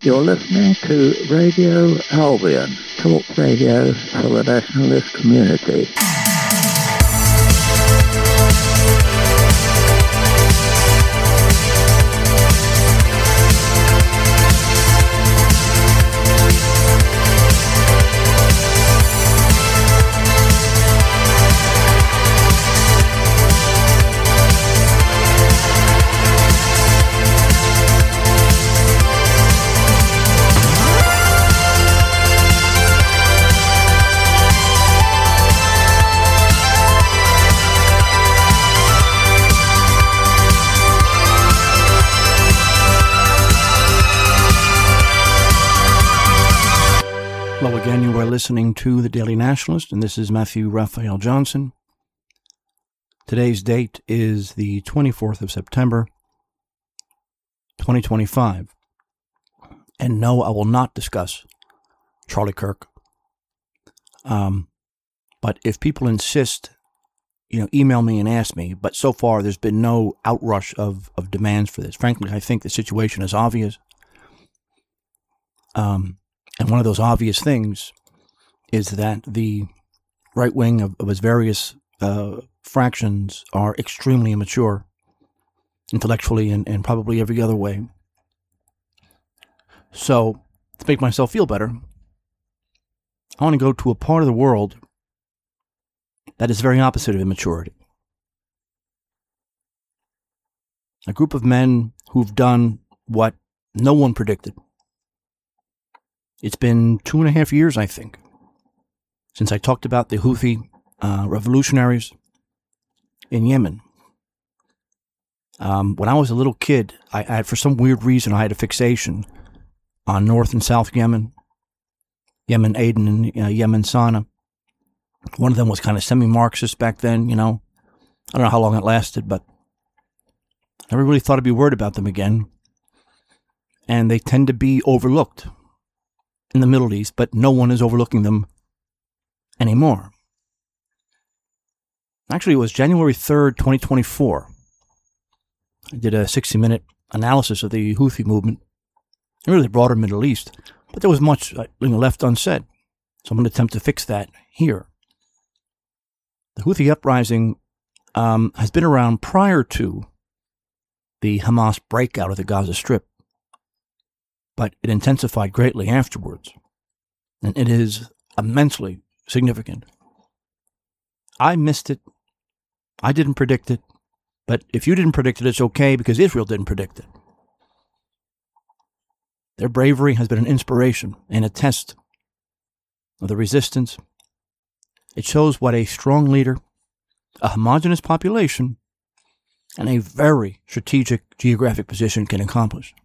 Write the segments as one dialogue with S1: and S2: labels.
S1: You're listening to Radio Albion, talk radio for the nationalist community.
S2: Hello again, you are listening to The Daily Nationalist, and this is Matthew Raphael Johnson. Today's date is the 24th of September, 2025. And no, I will not discuss Charlie Kirk. But if people insist, email me and ask me. But so far, there's been no outrush of demands for this. Frankly, I think the situation is obvious. And one of those obvious things is that the right wing of its various fractions are extremely immature, intellectually and probably every other way. So, to make myself feel better, I want to go to a part of the world that is very opposite of immaturity. A group of men who've done what no one predicted. It's been 2.5 years, I think, since I talked about the Houthi revolutionaries in Yemen. When I was a little kid, I had, for some weird reason, I had a fixation on North and South Yemen, Yemen Aden and Yemen Sana. One of them was kind of semi-Marxist back then, I don't know how long it lasted, but I never really thought I'd be worried about them again. And they tend to be overlooked in the Middle East, but no one is overlooking them anymore. Actually, it was January 3rd, 2024. I did a 60-minute analysis of the Houthi movement, and really the broader Middle East, but there was much left unsaid, so I'm going to attempt to fix that here. The Houthi uprising has been around prior to the Hamas breakout of the Gaza Strip, but it intensified greatly afterwards, and it is immensely significant. I missed it. I didn't predict it, but if you didn't predict it, it's okay, because Israel didn't predict it. Their bravery has been an inspiration and a test of the resistance. It shows what a strong leader, a homogeneous population, and a very strategic geographic position can accomplish.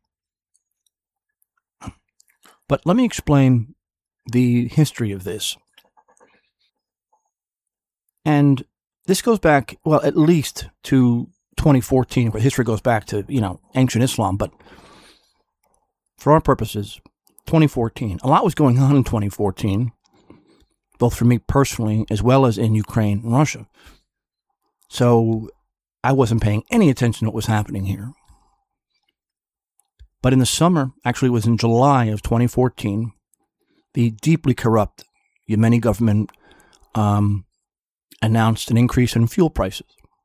S2: But let me explain the history of this. And this goes back, well, at least to 2014, where history goes back to, ancient Islam. But for our purposes, 2014. A lot was going on in 2014, both for me personally, as well as in Ukraine and Russia. So I wasn't paying any attention to what was happening here. But in the summer, actually it was in July of 2014, the deeply corrupt Yemeni government announced an increase in fuel prices.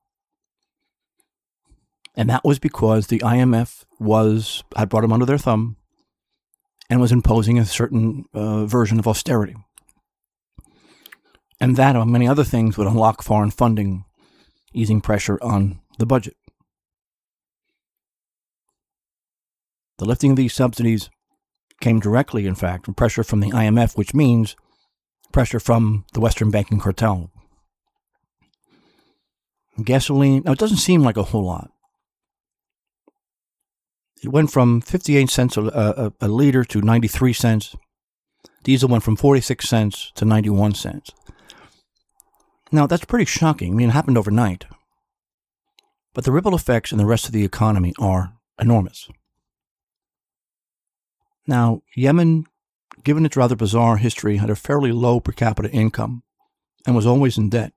S2: And that was because the IMF had brought them under their thumb and was imposing a certain version of austerity. And that, among many other things, would unlock foreign funding, easing pressure on the budget. The lifting of these subsidies came directly, in fact, from pressure from the IMF, which means pressure from the Western banking cartel. Gasoline, now it doesn't seem like a whole lot. It went from 58 cents a liter to 93 cents. Diesel went from 46 cents to 91 cents. Now, that's pretty shocking. It happened overnight. But the ripple effects in the rest of the economy are enormous. Now, Yemen, given its rather bizarre history, had a fairly low per capita income and was always in debt.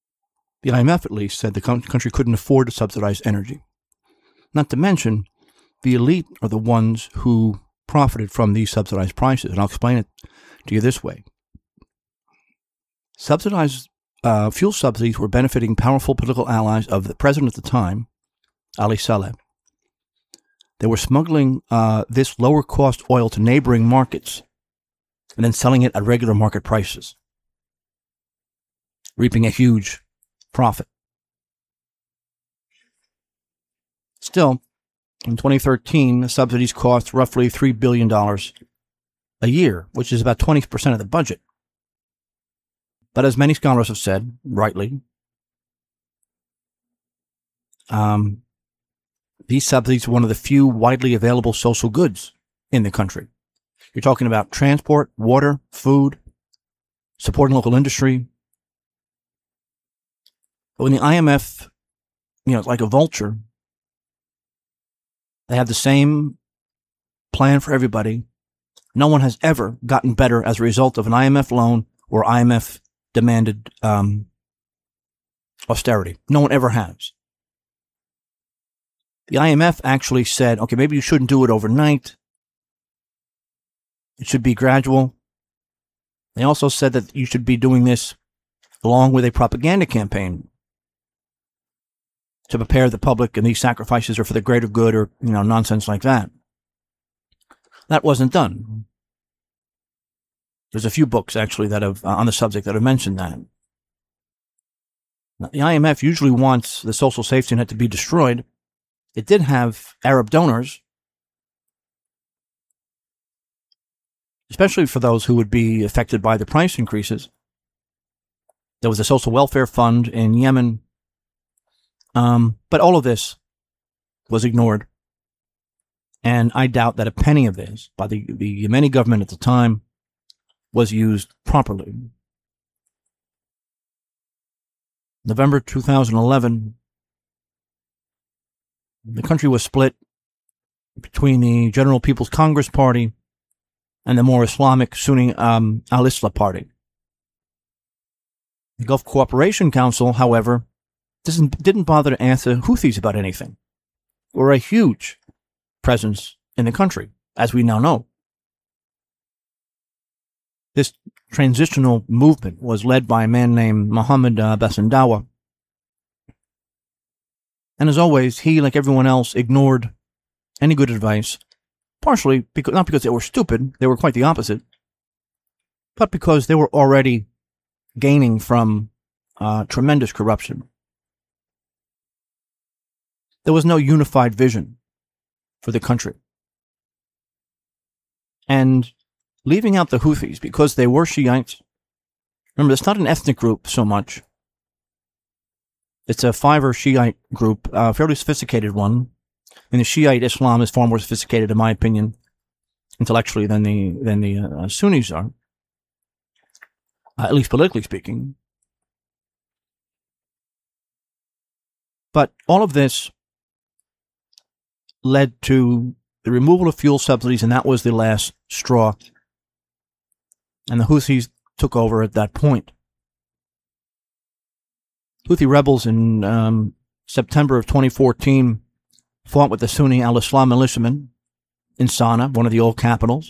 S2: The IMF, at least, said the country couldn't afford to subsidize energy. Not to mention, the elite are the ones who profited from these subsidized prices. And I'll explain it to you this way. Subsidized fuel subsidies were benefiting powerful political allies of the president at the time, Ali Saleh. They were smuggling this lower-cost oil to neighboring markets and then selling it at regular market prices, reaping a huge profit. Still, in 2013, the subsidies cost roughly $3 billion a year, which is about 20% of the budget. But as many scholars have said, rightly, these subsidies are one of the few widely available social goods in the country. You're talking about transport, water, food, supporting local industry. But when the IMF, it's like a vulture, they have the same plan for everybody. No one has ever gotten better as a result of an IMF loan or IMF demanded austerity. No one ever has. The IMF actually said, okay, maybe you shouldn't do it overnight. It should be gradual. They also said that you should be doing this along with a propaganda campaign to prepare the public, and these sacrifices are for the greater good, or, nonsense like that. That wasn't done. There's a few books, actually, that have, on the subject that have mentioned that. Now, the IMF usually wants the social safety net to be destroyed. It did have Arab donors, especially for those who would be affected by the price increases. There was a social welfare fund in Yemen. But all of this was ignored. And I doubt that a penny of this by the Yemeni government at the time was used properly. November 2011, the country was split between the General People's Congress Party and the more Islamic Sunni al-Islah Party. The Gulf Cooperation Council, however, didn't bother to ask the Houthis about anything, or a huge presence in the country, as we now know. This transitional movement was led by a man named Mohammed Bassandawa. And as always, he, like everyone else, ignored any good advice, partially not because they were stupid, they were quite the opposite, but because they were already gaining from tremendous corruption. There was no unified vision for the country. And leaving out the Houthis, because they were Shiites, remember, it's not an ethnic group so much. It's a fiver Shiite group, a fairly sophisticated one. And the Shiite Islam is far more sophisticated, in my opinion, intellectually than the Sunnis are, at least politically speaking. But all of this led to the removal of fuel subsidies, and that was the last straw. And the Houthis took over at that point. Houthi rebels in September of 2014 fought with the Sunni al-Islam militiamen in Sana'a, one of the old capitals.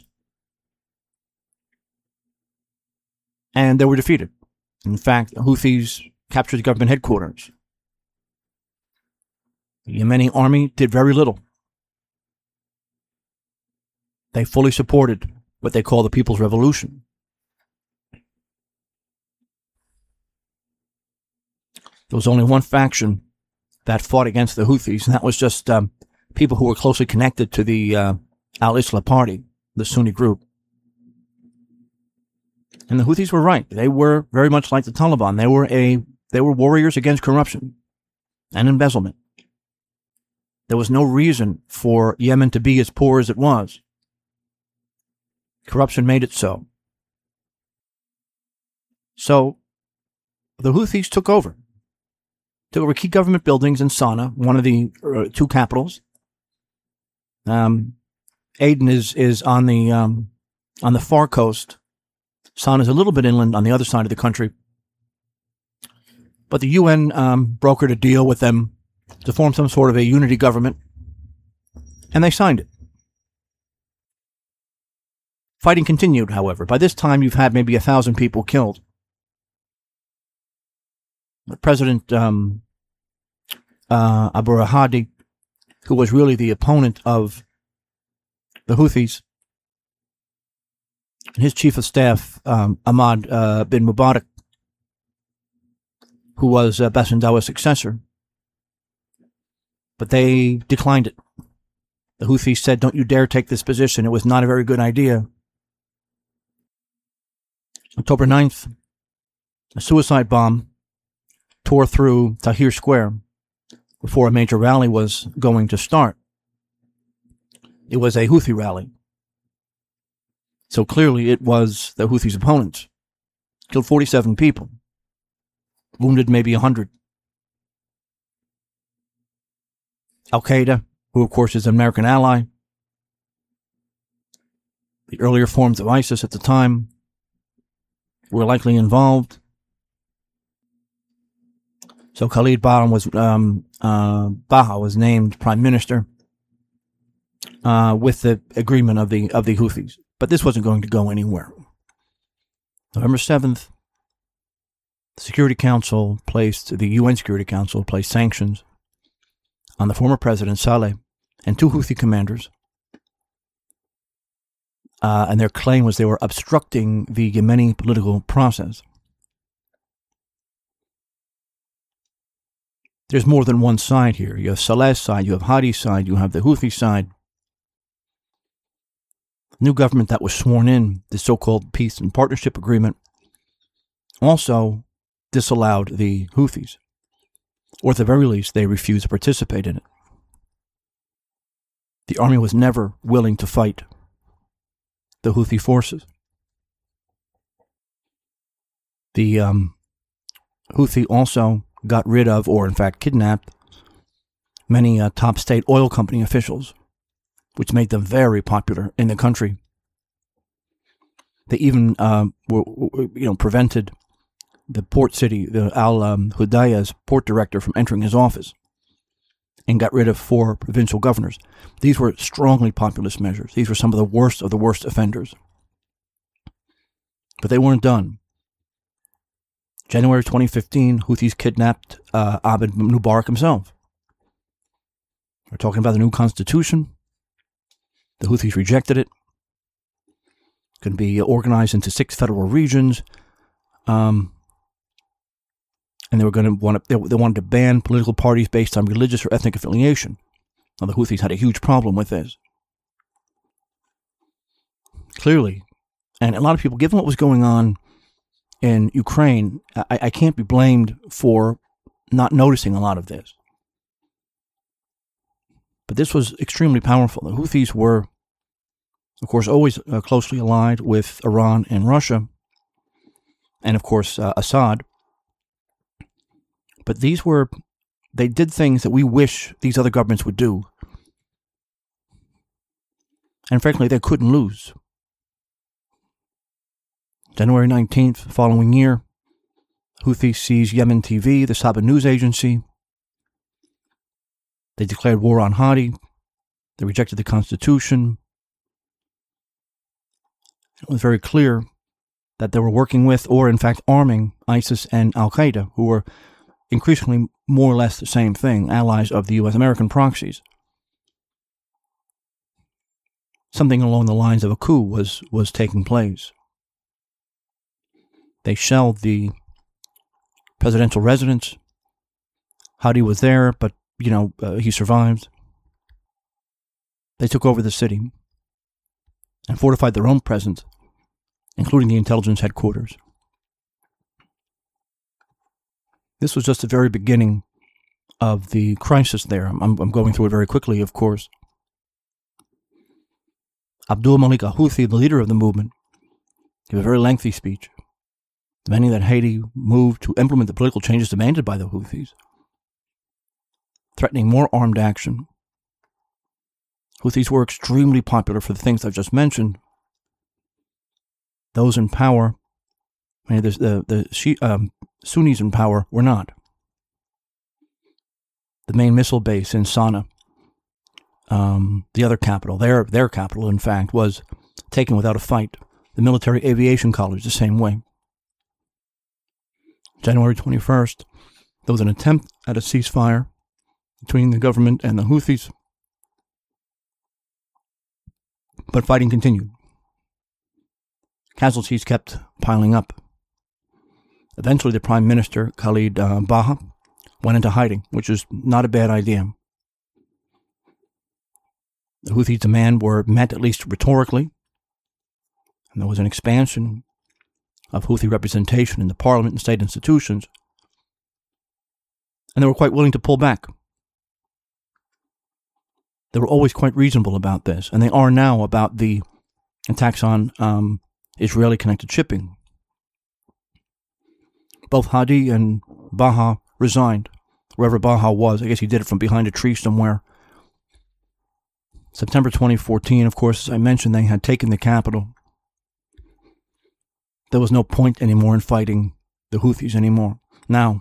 S2: And they were defeated. In fact, the Houthis captured the government headquarters. The Yemeni army did very little. They fully supported what they call the People's Revolution. There was only one faction that fought against the Houthis, and that was just people who were closely connected to the al-Islah party, the Sunni group. And the Houthis were right. They were very much like the Taliban. They were warriors against corruption and embezzlement. There was no reason for Yemen to be as poor as it was. Corruption made it so. So the Houthis took over key government buildings in Sana'a, one of the two capitals. Aden is on the far coast. Sana'a is a little bit inland on the other side of the country. But the UN brokered a deal with them to form some sort of a unity government. And they signed it. Fighting continued, however. By this time, you've had maybe 1,000 people killed. President Abu Hadi, who was really the opponent of the Houthis, and his chief of staff, Ahmad bin Mubarak, who was Bassandawa's successor, but they declined it. The Houthis said, "Don't you dare take this position. It was not a very good idea." October 9th, a suicide bomb tore through Tahrir Square before a major rally was going to start. It was a Houthi rally. So clearly it was the Houthis' opponents. Killed 47 people. Wounded maybe 100. Al-Qaeda, who of course is an American ally. The earlier forms of ISIS at the time were likely involved. So Khalid Baha was named prime minister with the agreement of the Houthis. But this wasn't going to go anywhere. November 7th, the UN Security Council placed sanctions on the former president Saleh and 2 Houthi commanders. And their claim was they were obstructing the Yemeni political process. There's more than one side here. You have Saleh's side, you have Hadi's side, you have the Houthi side. The new government that was sworn in, the so-called Peace and Partnership Agreement, also disallowed the Houthis, or at the very least, they refused to participate in it. The army was never willing to fight the Houthi forces. The Houthi also got rid of, or in fact kidnapped, many top state oil company officials, which made them very popular in the country. They even prevented the port city, the Al-Hudayah's port director, from entering his office, and got rid of 4 provincial governors. These were strongly populist measures. These were some of the worst offenders. But they weren't done. January 2015, Houthis kidnapped Abd Mubarak himself. We're talking about the new constitution. The Houthis rejected it. It's going to be organized into 6 federal regions. And they wanted to ban political parties based on religious or ethnic affiliation. Now, the Houthis had a huge problem with this. Clearly. And a lot of people, given what was going on in Ukraine, I can't be blamed for not noticing a lot of this. But this was extremely powerful. The Houthis were, of course, always closely allied with Iran and Russia, and of course Assad. But they did things that we wish these other governments would do. And frankly, they couldn't lose. January 19th, following year, Houthis seized Yemen TV, the Saba news agency. They declared war on Hadi. They rejected the constitution. It was very clear that they were working with, or in fact arming, ISIS and Al-Qaeda, who were increasingly more or less the same thing, allies of the U.S. American proxies. Something along the lines of a coup was taking place. They shelled the presidential residence. Hadi was there, but, he survived. They took over the city and fortified their own presence, including the intelligence headquarters. This was just the very beginning of the crisis there. I'm going through it very quickly, of course. Abdul Malik al-Houthi, the leader of the movement, gave a very lengthy speech, demanding that Haiti move to implement the political changes demanded by the Houthis, threatening more armed action. Houthis were extremely popular for the things I've just mentioned. Those in power, the Sunnis in power, were not. The main missile base in Sana'a the other capital, their capital, in fact, was taken without a fight. The military aviation college the same way. January 21st, there was an attempt at a ceasefire between the government and the Houthis, but fighting continued. Casualties kept piling up. Eventually, the Prime Minister, Khalid Baha, went into hiding, which is not a bad idea. The Houthis' demands were met, at least rhetorically, and there was an expansion of Houthi representation in the parliament and state institutions, and they were quite willing to pull back. They were always quite reasonable about this, and they are now about the attacks on Israeli-connected shipping. Both Hadi and Baha resigned, wherever Baha was. I guess he did it from behind a tree somewhere. September 2014, of course, as I mentioned, they had taken the capital. There was no point anymore in fighting the Houthis anymore. Now,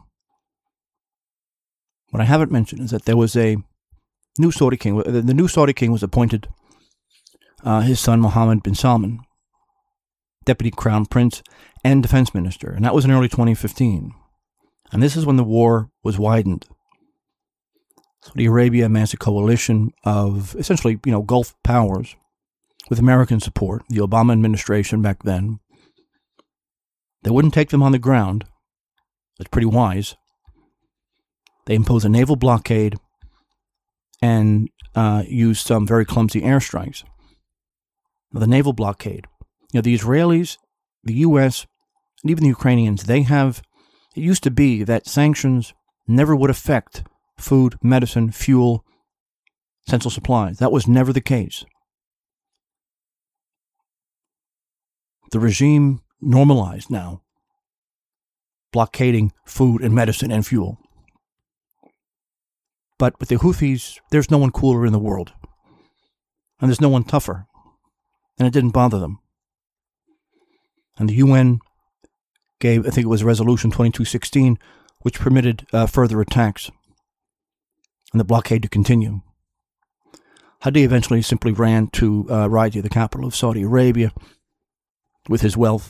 S2: what I haven't mentioned is that there was a new Saudi king. The new Saudi king was appointed, his son Mohammed bin Salman, deputy crown prince and defense minister, and that was in early 2015. And this is when the war was widened. Saudi Arabia amassed a coalition of essentially, Gulf powers with American support, the Obama administration back then. They wouldn't take them on the ground. That's pretty wise. They imposed a naval blockade and used some very clumsy airstrikes. Now, the naval blockade. The Israelis, the U.S., and even the Ukrainians, it used to be that sanctions never would affect food, medicine, fuel, essential supplies. That was never the case. The regime normalized now blockading food and medicine and fuel. But with the Houthis, there's no one cooler in the world. And there's no one tougher. And it didn't bother them. And the UN gave, I think it was Resolution 2216, which permitted further attacks and the blockade to continue. Hadi eventually simply ran to Riyadh, the capital of Saudi Arabia, with his wealth.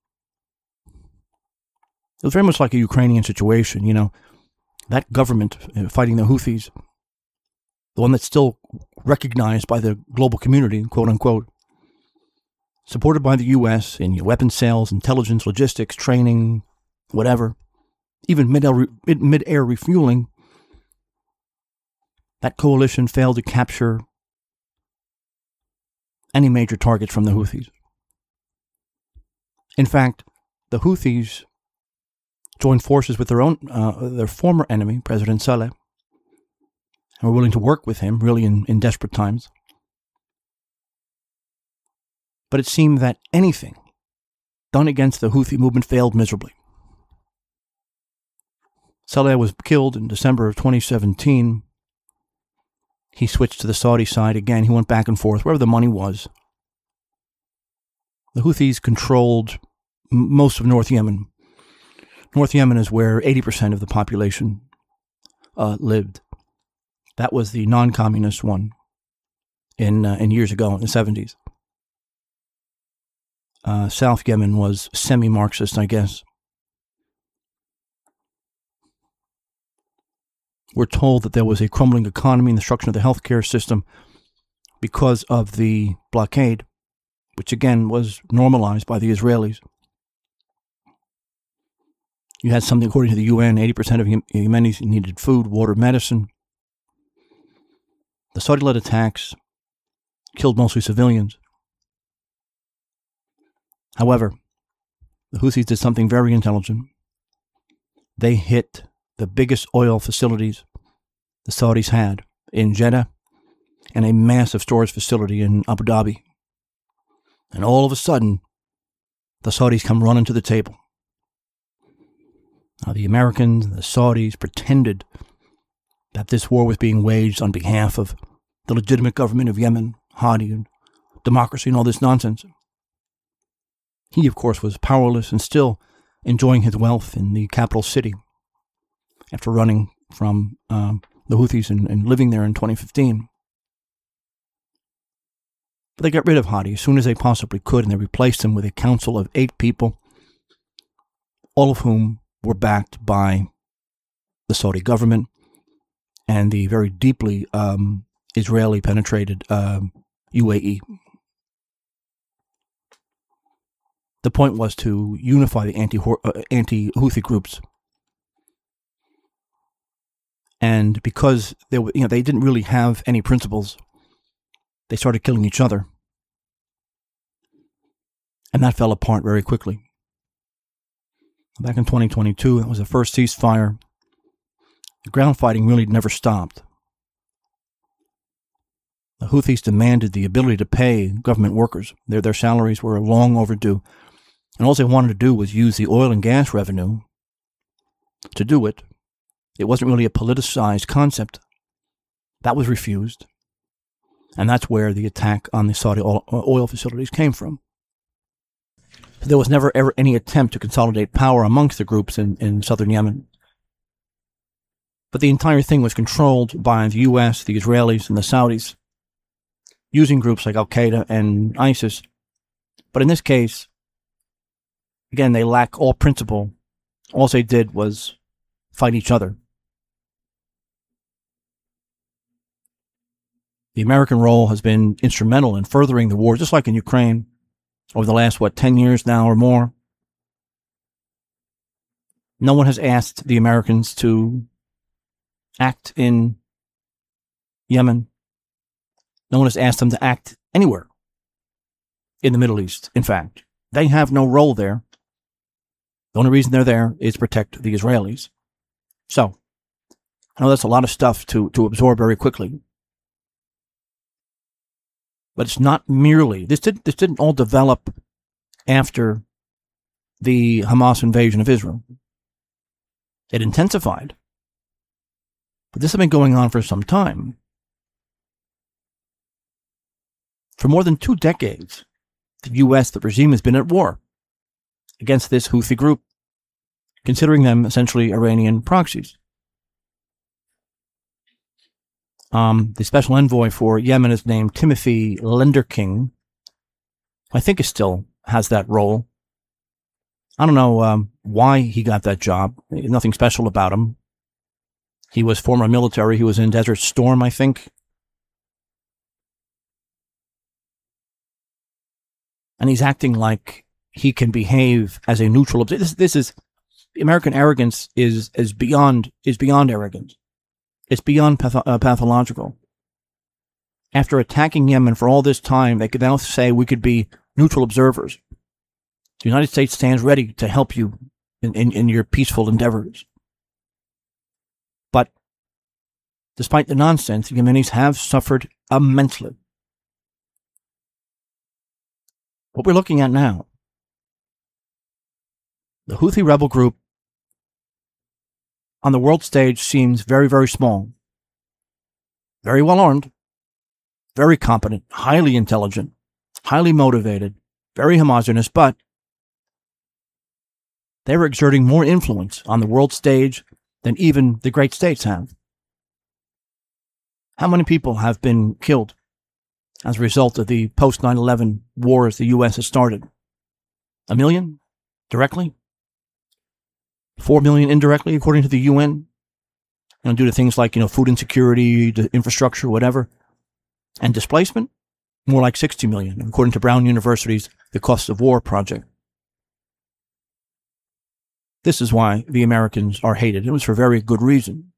S2: It was very much like a Ukrainian situation, that government fighting the Houthis, the one that's still recognized by the global community, quote unquote, supported by the U.S. in weapons sales, intelligence, logistics, training, whatever, even mid-air refueling. That coalition failed to capture any major targets from the Houthis. In fact, the Houthis joined forces with their former enemy, President Saleh, and were willing to work with him, really in desperate times. But it seemed that anything done against the Houthi movement failed miserably. Saleh was killed in December of 2017. He switched to the Saudi side again. He went back and forth, wherever the money was. The Houthis controlled most of North Yemen. North Yemen is where 80% of the population lived. That was the non-communist one in years ago, in the 70s. South Yemen was semi-Marxist, I guess. We're told that there was a crumbling economy and the destruction of the healthcare system because of the blockade, which again was normalized by the Israelis. You had something, according to the UN, 80% of Yemenis needed food, water, medicine. The Saudi-led attacks killed mostly civilians. However, the Houthis did something very intelligent. They hit the biggest oil facilities the Saudis had in Jeddah and a massive storage facility in Abu Dhabi. And all of a sudden, the Saudis come running to the table. Now, the Americans and the Saudis pretended that this war was being waged on behalf of the legitimate government of Yemen, Hadi, and democracy and all this nonsense. He, of course, was powerless and still enjoying his wealth in the capital city after running from the Houthis and living there in 2015. But they got rid of Hadi as soon as they possibly could, and they replaced him with a council of 8 people, all of whom were backed by the Saudi government and the very deeply Israeli-penetrated UAE. The point was to unify the anti-Houthi groups. And because they didn't really have any principles, they started killing each other. And that fell apart very quickly. Back in 2022, that was the first ceasefire. The ground fighting really never stopped. The Houthis demanded the ability to pay government workers. Their salaries were long overdue. And all they wanted to do was use the oil and gas revenue to do it. It wasn't really a politicized concept. That was refused. And that's where the attack on the Saudi oil facilities came from. There was never ever any attempt to consolidate power amongst the groups in southern Yemen. But the entire thing was controlled by the U.S., the Israelis, and the Saudis, using groups like Al-Qaeda and ISIS. But in this case, again, they lack all principle. All they did was fight each other. The American role has been instrumental in furthering the war, just like in Ukraine, over the last, 10 years now or more. No one has asked the Americans to act in Yemen. No one has asked them to act anywhere in the Middle East. In fact, they have no role there. The only reason they're there is to protect the Israelis. So, I know that's a lot of stuff to absorb very quickly. But it's not merely, this didn't all develop after the Hamas invasion of Israel. It intensified. But this has been going on for some time. For more than 2 decades, the U.S., the regime, has been at war against this Houthi group, considering them essentially Iranian proxies. The special envoy for Yemen is named Timothy Lenderking. I think he still has that role. I don't know why he got that job. Nothing special about him. He was former military. He was in Desert Storm, I think. And he's acting like he can behave as a neutral observer. This is American arrogance is beyond arrogance. It's beyond pathological. After attacking Yemen for all this time, they could now say we could be neutral observers. The United States stands ready to help you in your peaceful endeavors. But despite the nonsense, the Yemenis have suffered immensely. What we're looking at now, the Houthi rebel group on the world stage seems very, very small, very well armed, very competent, highly intelligent, highly motivated, very homogeneous, but they were exerting more influence on the world stage than even the great states have. How many people have been killed as a result of the post-9/11 wars the U.S. has started? 1 million? Directly? 4 million indirectly, according to the UN? Due to things like, food insecurity, infrastructure, whatever. And displacement? More like 60 million, according to Brown University's The Cost of War project. This is why the Americans are hated. It was for very good reason.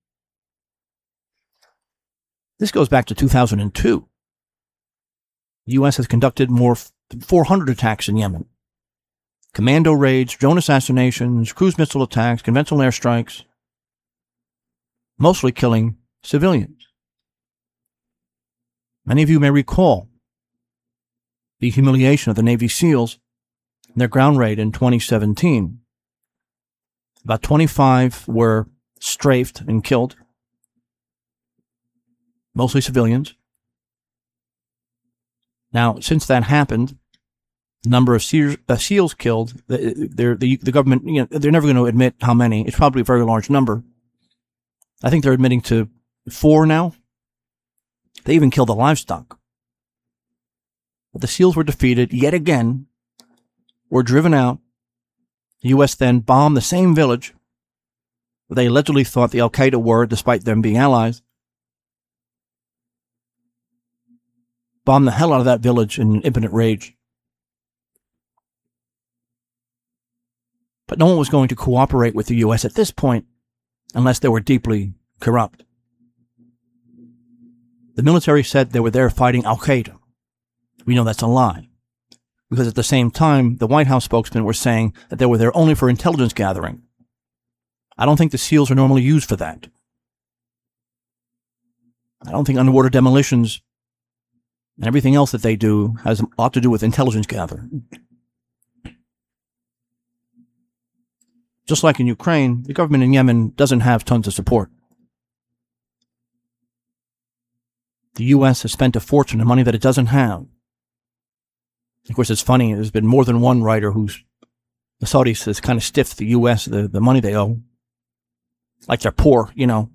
S2: This goes back to 2002. The U.S. has conducted more than 400 attacks in Yemen. Commando raids, drone assassinations, cruise missile attacks, conventional airstrikes, mostly killing civilians. Many of you may recall the humiliation of the Navy SEALs in their ground raid in 2017. About 25 were strafed and killed, mostly civilians. Now, since that happened, the number of SEALs killed, the government, they're never going to admit how many. It's probably a very large number. I think they're admitting to 4 now. They even killed the livestock. But the SEALs were defeated yet again, were driven out. The U.S. then bombed the same village where they allegedly thought the Al-Qaeda were, despite them being allies. Bombed the hell out of that village in impotent rage. But no one was going to cooperate with the U.S. at this point unless they were deeply corrupt. The military said they were there fighting Al-Qaeda. We know that's a lie. Because at the same time, the White House spokesmen were saying that they were there only for intelligence gathering. I don't think the SEALs are normally used for that. I don't think underwater demolitions and everything else that they do has a lot to do with intelligence gathering. Just like in Ukraine, the government in Yemen doesn't have tons of support. The U.S. has spent a fortune of money that it doesn't have. Of course, it's funny. There's been more than one writer who's the Saudis has kind of stiffed the U.S., the money they owe. Like they're poor, you know.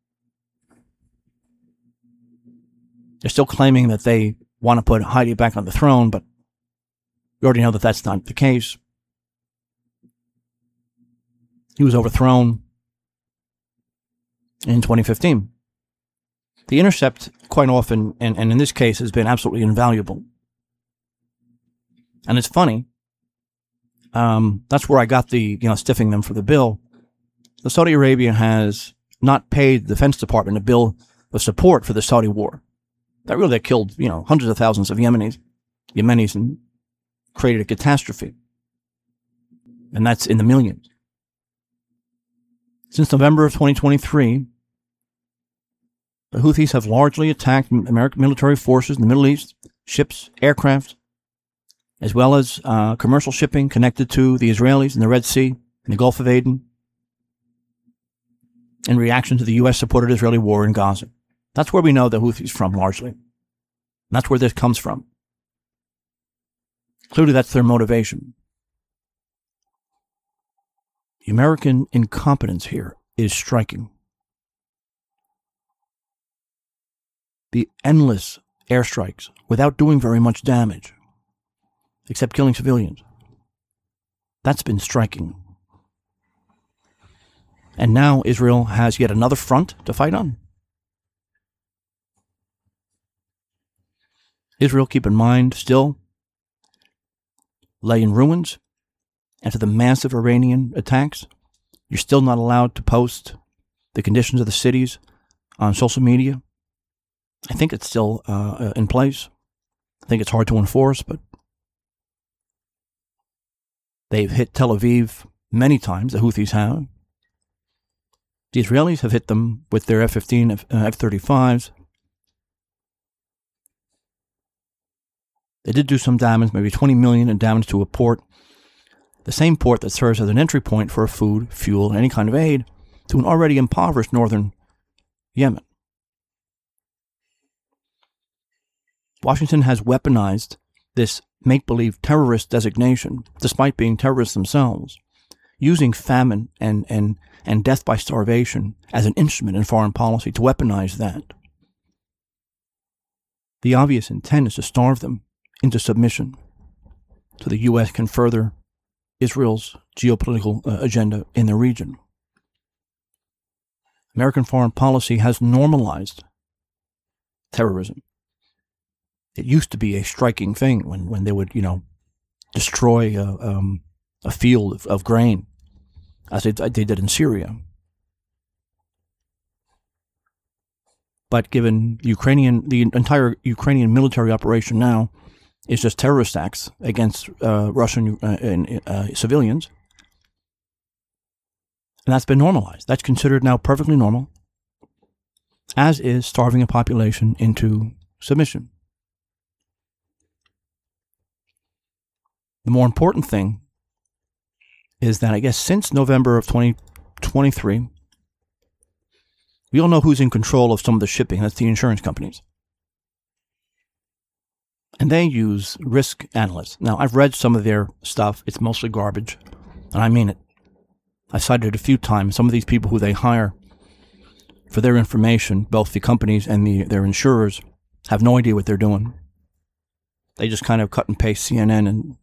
S2: They're still claiming that they want to put Heidi back on the throne, but we already know that that's not the case. He was overthrown in 2015. The Intercept, quite often, and in this case, has been absolutely invaluable. And it's funny. That's where I got the, stiffing them for the bill. The Saudi Arabia has not paid the Defense Department a bill of support for the Saudi war. That really killed, hundreds of thousands of Yemenis and created a catastrophe. And that's in the millions. Since November of 2023, the Houthis have largely attacked American military forces in the Middle East, ships, aircraft, as well as commercial shipping connected to the Israelis in the Red Sea and the Gulf of Aden, in reaction to the U.S.-supported Israeli war in Gaza. That's where we know the Houthis from, largely. And that's where this comes from. Clearly, that's their motivation. The American incompetence here is striking. The endless airstrikes without doing very much damage, except killing civilians. That's been striking. And now Israel has yet another front to fight on. Israel, keep in mind, still lay in ruins after the massive Iranian attacks. You're still not allowed to post the conditions of the cities on social media. I think it's still in place. I think it's hard to enforce, but they've hit Tel Aviv many times, the Houthis have. The Israelis have hit them with their F-15, F-35s. They did do some damage, maybe 20 million in damage to a port. The same port that serves as an entry point for food, fuel, and any kind of aid to an already impoverished northern Yemen. Washington has weaponized this make-believe terrorist designation, despite being terrorists themselves, using famine and death by starvation as an instrument in foreign policy to weaponize that. The obvious intent is to starve them into submission so the U.S. can further Israel's geopolitical agenda in the region. American foreign policy has normalized terrorism. It used to be a striking thing when they would, destroy a field of grain, as they did in Syria. But given the entire Ukrainian military operation now is just terrorist acts against Russian civilians, and that's been normalized. That's considered now perfectly normal, as is starving a population into submission. The more important thing is that, I guess, since November of 2023, we all know who's in control of some of the shipping. That's the insurance companies. And they use risk analysts. Now, I've read some of their stuff. It's mostly garbage, and I mean it. I cited it a few times. Some of these people who they hire for their information, both the companies and their insurers, have no idea what they're doing. They just kind of cut and paste CNN,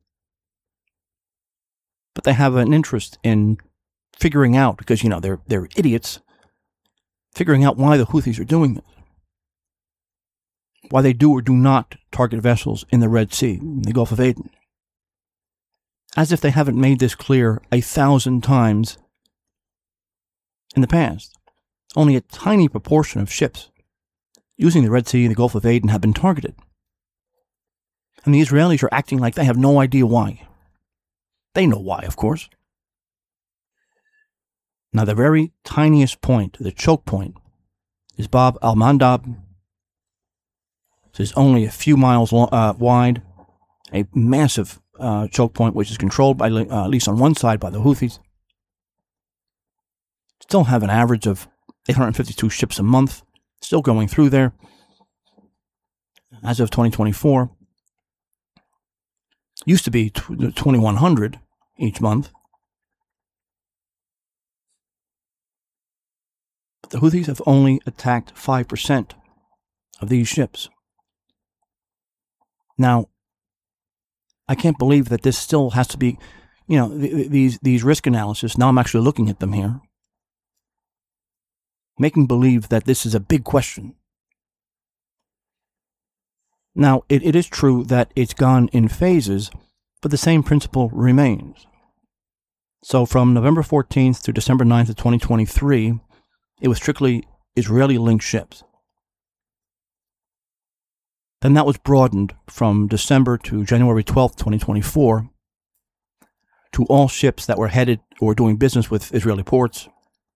S2: but they have an interest in figuring out, because, they're idiots, figuring out why the Houthis are doing this. Why they do or do not target vessels in the Red Sea, in the Gulf of Aden. As if they haven't made this clear 1,000 times in the past. Only a tiny proportion of ships using the Red Sea and the Gulf of Aden have been targeted. And the Israelis are acting like they have no idea why. They know why, of course. Now, the very tiniest point, the choke point, is Bab al-Mandab. This is only a few miles wide, a massive choke point which is controlled by, at least on one side, by the Houthis. Still have an average of 852 ships a month, still going through there. As of 2024, used to be 2,100 each month. But the Houthis have only attacked 5% of these ships. Now, I can't believe that this still has to be, these risk analysis. Now I'm actually looking at them here, making believe that this is a big question. Now, it is true that it's gone in phases, but the same principle remains. So from November 14th to December 9th of 2023, it was strictly Israeli-linked ships. Then that was broadened from December to January 12th, 2024, to all ships that were headed or doing business with Israeli ports.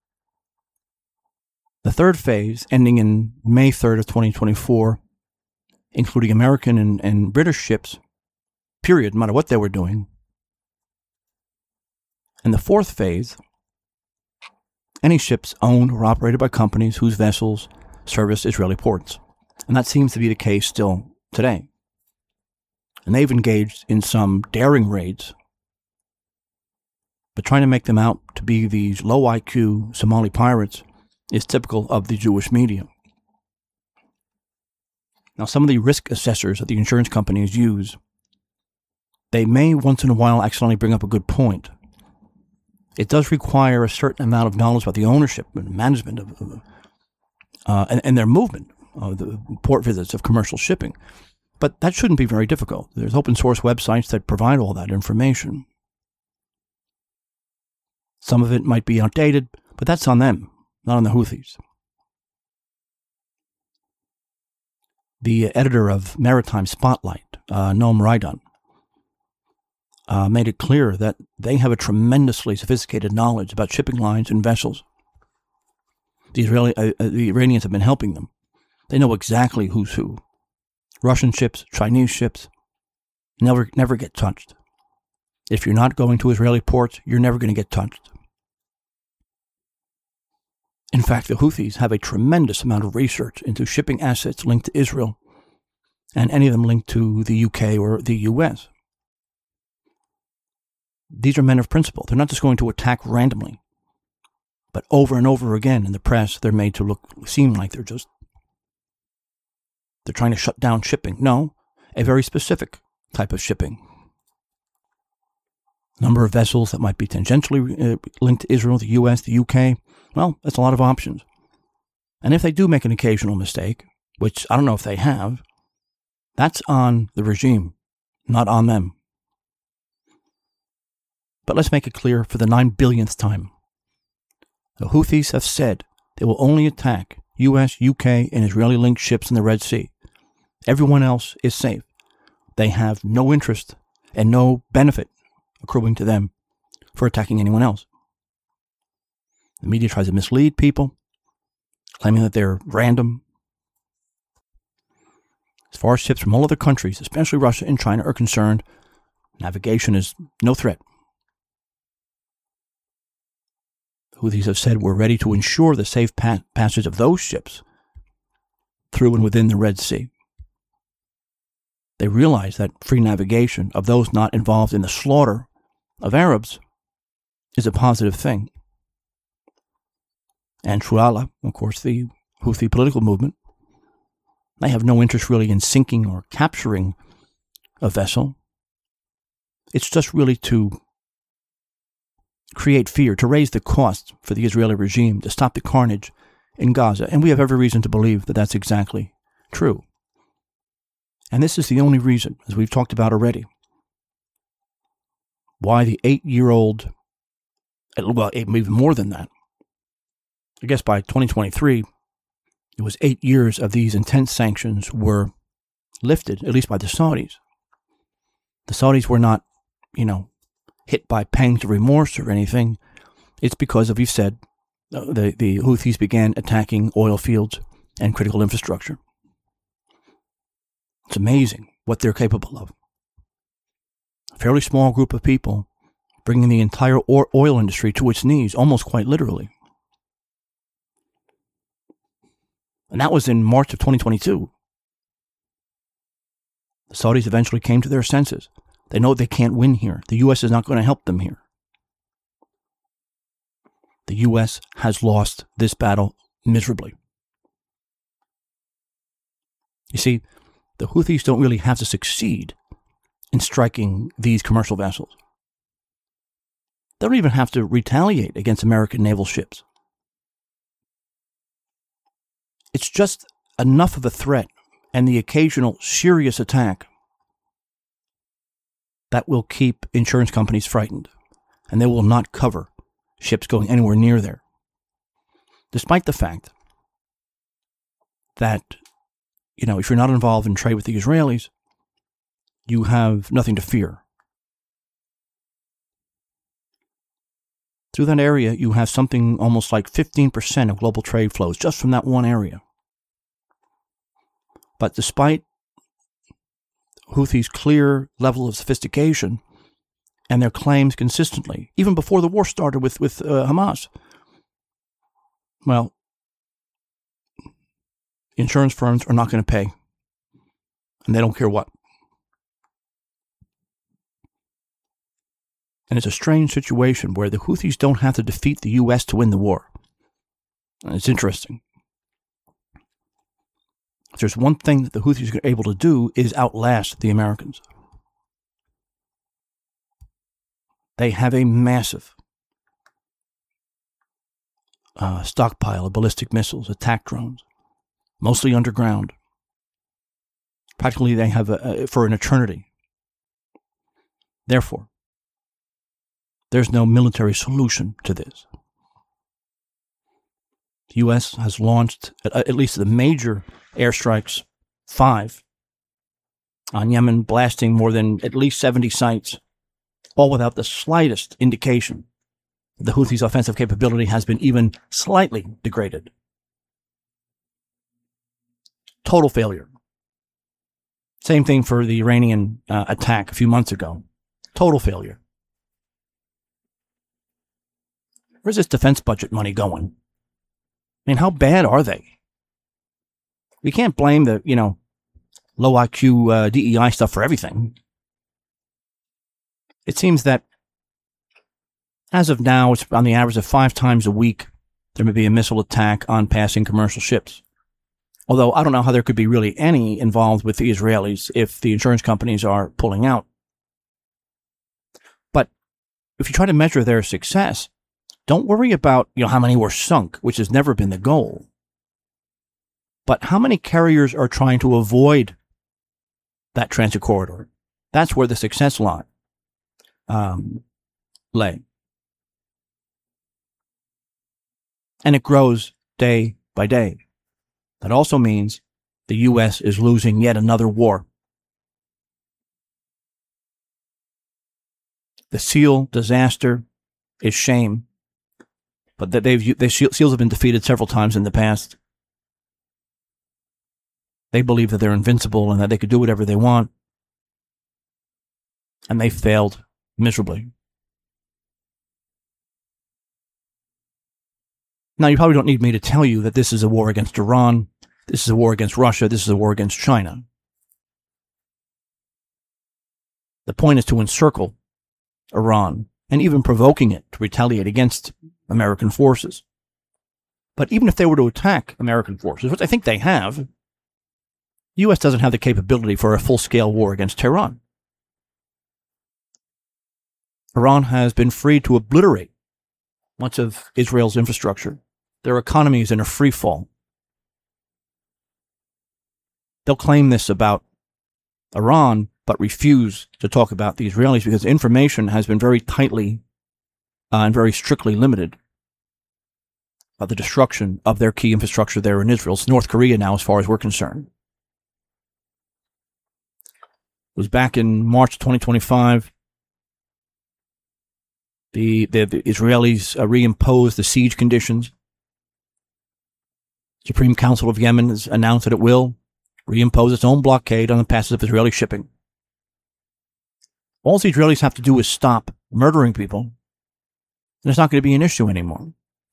S2: The third phase, ending in May 3rd of 2024, including American and British ships, period, no matter what they were doing. And the fourth phase, any ships owned or operated by companies whose vessels service Israeli ports. And that seems to be the case still today. And they've engaged in some daring raids, but trying to make them out to be these low IQ Somali pirates is typical of the Jewish media. Now, some of the risk assessors that the insurance companies use, they may once in a while accidentally bring up a good point. It does require a certain amount of knowledge about the ownership and management of and their movement of the port visits of commercial shipping. But that shouldn't be very difficult. There's open source websites that provide all that information. Some of it might be outdated, but that's on them, not on the Houthis. The editor of Maritime Spotlight, Noam Raidan, made it clear that they have a tremendously sophisticated knowledge about shipping lines and vessels. The Iranians have been helping them. They know exactly who's who. Russian ships, Chinese ships, never get touched. If you're not going to Israeli ports, you're never going to get touched. In fact, the Houthis have a tremendous amount of research into shipping assets linked to Israel, and any of them linked to the UK or the US. These are men of principle. They're not just going to attack randomly, but over and over again in the press, they're made to seem like they're trying to shut down shipping. No, a very specific type of shipping. Number of vessels that might be tangentially linked to Israel, the US, the UK. Well, that's a lot of options. And if they do make an occasional mistake, which I don't know if they have, that's on the regime, not on them. But let's make it clear for the 9 billionth time. The Houthis have said they will only attack US, UK, and Israeli-linked ships in the Red Sea. Everyone else is safe. They have no interest and no benefit accruing to them for attacking anyone else. The media tries to mislead people, claiming that they're random. As far as ships from all other countries, especially Russia and China, are concerned, navigation is no threat. The Houthis have said we're ready to ensure the safe passage of those ships through and within the Red Sea. They realize that free navigation of those not involved in the slaughter of Arabs is a positive thing. And Nasrallah, of course, the Houthi political movement, they have no interest really in sinking or capturing a vessel. It's just really to create fear, to raise the cost for the Israeli regime, to stop the carnage in Gaza. And we have every reason to believe that that's exactly true. And this is the only reason, as we've talked about already, why the 8-year-old, well, even more than that, I guess by 2023, it was 8 years of these intense sanctions were lifted, at least by the Saudis. The Saudis were not, hit by pangs of remorse or anything. It's because, as we've said, the Houthis began attacking oil fields and critical infrastructure. It's amazing what they're capable of. A fairly small group of people bringing the entire oil industry to its knees, almost quite literally. And that was in March of 2022. The Saudis eventually came to their senses. They know they can't win here. The U.S. is not going to help them here. The U.S. has lost this battle miserably. You see, the Houthis don't really have to succeed in striking these commercial vessels. They don't even have to retaliate against American naval ships. It's just enough of a threat and the occasional serious attack that will keep insurance companies frightened, and they will not cover ships going anywhere near there. Despite the fact that, if you're not involved in trade with the Israelis, you have nothing to fear. Through that area, you have something almost like 15% of global trade flows just from that one area. But despite Houthis' clear level of sophistication and their claims consistently, even before the war started with Hamas, well, insurance firms are not going to pay, and they don't care what. And it's a strange situation where the Houthis don't have to defeat the U.S. to win the war. And it's interesting. If there's one thing that the Houthis are able to do is outlast the Americans. They have a massive stockpile of ballistic missiles, attack drones, mostly underground. Practically they have for an eternity. Therefore, there's no military solution to this. The U.S. has launched at least the major airstrikes, 5, on Yemen, blasting more than at least 70 sites, all without the slightest indication that the Houthis' offensive capability has been even slightly degraded. Total failure. Same thing for the Iranian attack a few months ago. Total failure. Where's this defense budget money going? I mean, how bad are they? We can't blame the, low IQ DEI stuff for everything. It seems that as of now, it's on the average of 5 times a week, there may be a missile attack on passing commercial ships. Although I don't know how there could be really any involved with the Israelis if the insurance companies are pulling out. But if you try to measure their success, don't worry about, how many were sunk, which has never been the goal. But how many carriers are trying to avoid that transit corridor? That's where the success lay. And it grows day by day. That also means the U.S. is losing yet another war. The SEAL disaster is shame. But that the SEALs have been defeated several times in the past. They believe that they're invincible and that they could do whatever they want. And they failed miserably. Now, you probably don't need me to tell you that this is a war against Iran, this is a war against Russia, this is a war against China. The point is to encircle Iran and even provoking it to retaliate against American forces. But even if they were to attack American forces, which I think they have, the U.S. doesn't have the capability for a full-scale war against Tehran. Iran has been free to obliterate much of Israel's infrastructure. Their economy is in a free fall. They'll claim this about Iran, but refuse to talk about the Israelis because information has been very tightly and very strictly limited about the destruction of their key infrastructure there in Israel. It's North Korea now, as far as we're concerned. It was back in March 2025. The Israelis reimposed the siege conditions. Supreme Council of Yemen has announced that it will reimpose its own blockade on the passage of Israeli shipping. All the Israelis have to do is stop murdering people, and it's not going to be an issue anymore.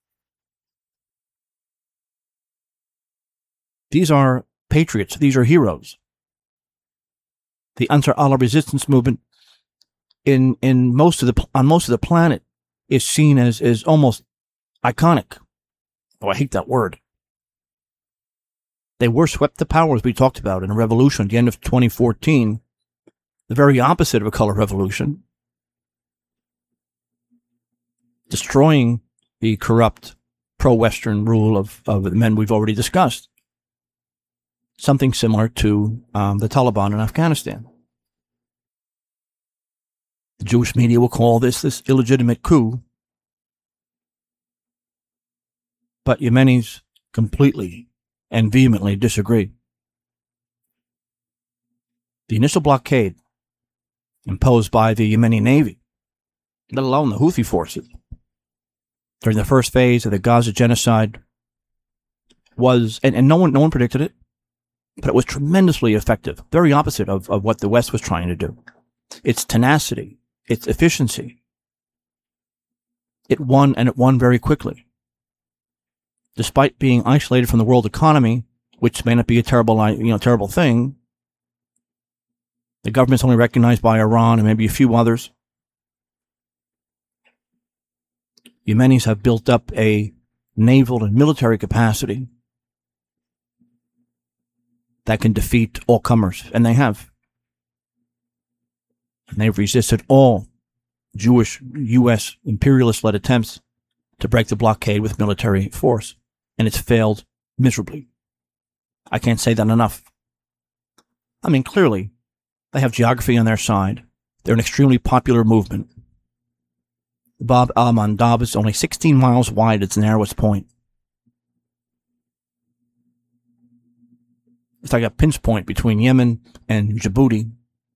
S2: These are patriots. These are heroes. The Ansar Allah resistance movement on most of the planet is seen as almost iconic. Oh, I hate that word. They were swept to power, as we talked about, in a revolution at the end of 2014, the very opposite of a color revolution, destroying the corrupt pro-Western rule of the men we've already discussed. Something similar to the Taliban in Afghanistan. The Jewish media will call this illegitimate coup, but Yemenis completely and vehemently disagree. The initial blockade imposed by the Yemeni Navy, let alone the Houthi forces, during the first phase of the Gaza genocide was, and no one predicted it, but it was tremendously effective, very opposite of what the West was trying to do. Its tenacity, its efficiency. It won, and it won very quickly. Despite being isolated from the world economy, which may not be a terrible thing, the government's only recognized by Iran and maybe a few others. Yemenis have built up a naval and military capacity that can defeat all comers, and they have. And they've resisted all Jewish, U.S. imperialist-led attempts to break the blockade with military force, and it's failed miserably. I can't say that enough. I mean, clearly, they have geography on their side. They're an extremely popular movement. The Bab al-Mandab is only 16 miles wide at its narrowest point. It's like a pinch point between Yemen and Djibouti.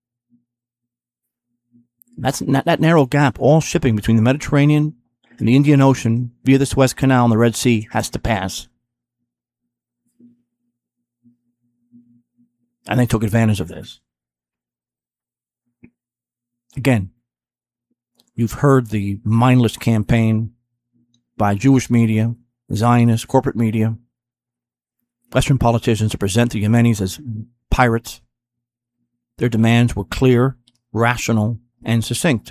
S2: That narrow gap, all shipping between the Mediterranean and the Indian Ocean via the Suez Canal and the Red Sea has to pass. And they took advantage of this. Again, you've heard the mindless campaign by Jewish media, Zionist, corporate media, Western politicians to present the Yemenis as pirates. Their demands were clear, rational, and succinct.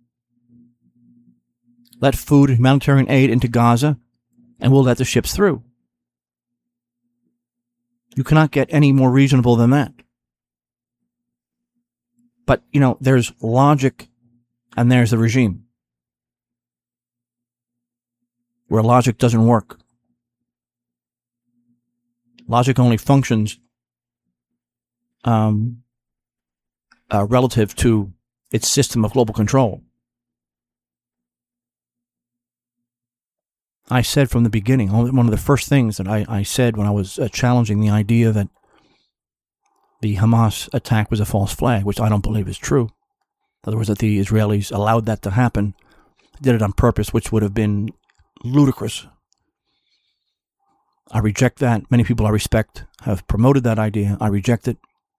S2: Let food and humanitarian aid into Gaza, and we'll let the ships through. You cannot get any more reasonable than that. But, there's logic and there's the regime, where logic doesn't work. Logic only functions relative to its system of global control. I said from the beginning, one of the first things that I said when I was challenging the idea that the Hamas attack was a false flag, which I don't believe is true. In other words, that the Israelis allowed that to happen, did it on purpose, which would have been ludicrous. I reject that. Many people I respect have promoted that idea. I reject it.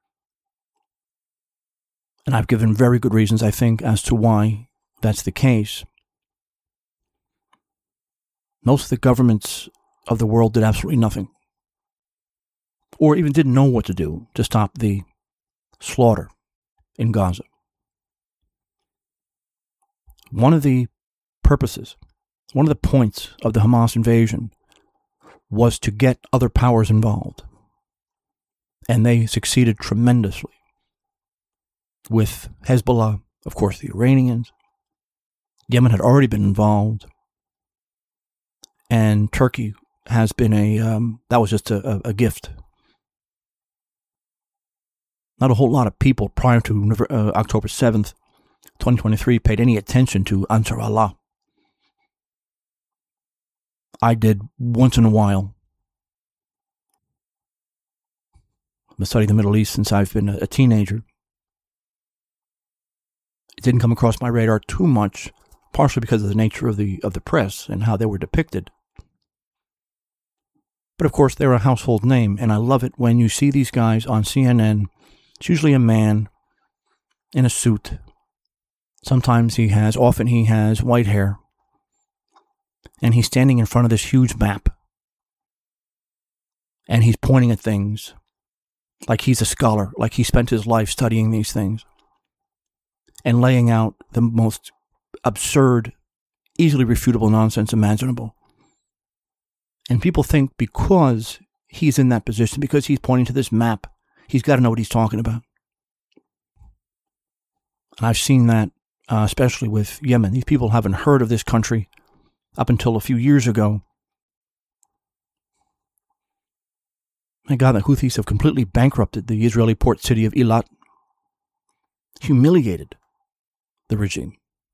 S2: And I've given very good reasons, I think, as to why that's the case. Most of the governments of the world did absolutely nothing, or even didn't know what to do to stop the slaughter in Gaza. One of the purposes, one of the points of the Hamas invasion was to get other powers involved. And they succeeded tremendously. With Hezbollah, of course, the Iranians, Yemen had already been involved, and Turkey has been that was just a gift. Not a whole lot of people prior to October 7th, 2023 paid any attention to Ansar Allah. I did once in a while. I've been studying the Middle East since I've been a teenager. It didn't come across my radar too much, partially because of the nature of the press and how they were depicted. But of course, they're a household name, and I love it when you see these guys on CNN. It's usually a man in a suit. Often he has white hair. And he's standing in front of this huge map. And he's pointing at things like he's a scholar, like he spent his life studying these things. And laying out the most absurd, easily refutable nonsense imaginable. And people think because he's in that position, because he's pointing to this map, he's got to know what he's talking about. And I've seen that, especially with Yemen. These people haven't heard of this country up until a few years ago. My God, the Houthis have completely bankrupted the Israeli port city of Eilat, humiliated the regime.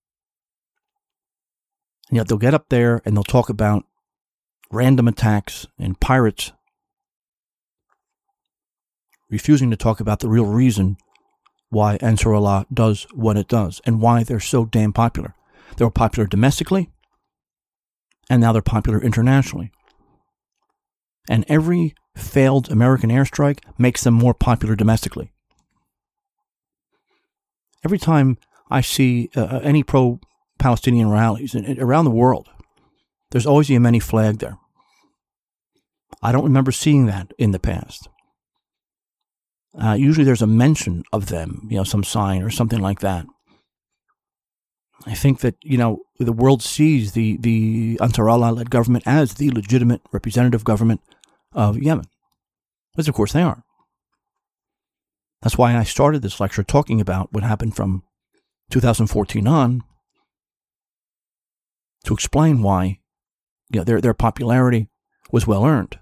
S2: And yet they'll get up there and they'll talk about random attacks and pirates, refusing to talk about the real reason why Ansar Allah does what it does and why they're so damn popular. They were popular domestically, and now they're popular internationally. And every failed American airstrike makes them more popular domestically. Every time I see any pro-Palestinian rallies around the world, there's always a Yemeni flag there. I don't remember seeing that in the past. Usually there's a mention of them, some sign or something like that. I think that, the world sees the Ansar Allah-led government as the legitimate representative government of Yemen. Which, of course, they are. That's why I started this lecture talking about what happened from 2014 on to explain why their popularity was well earned.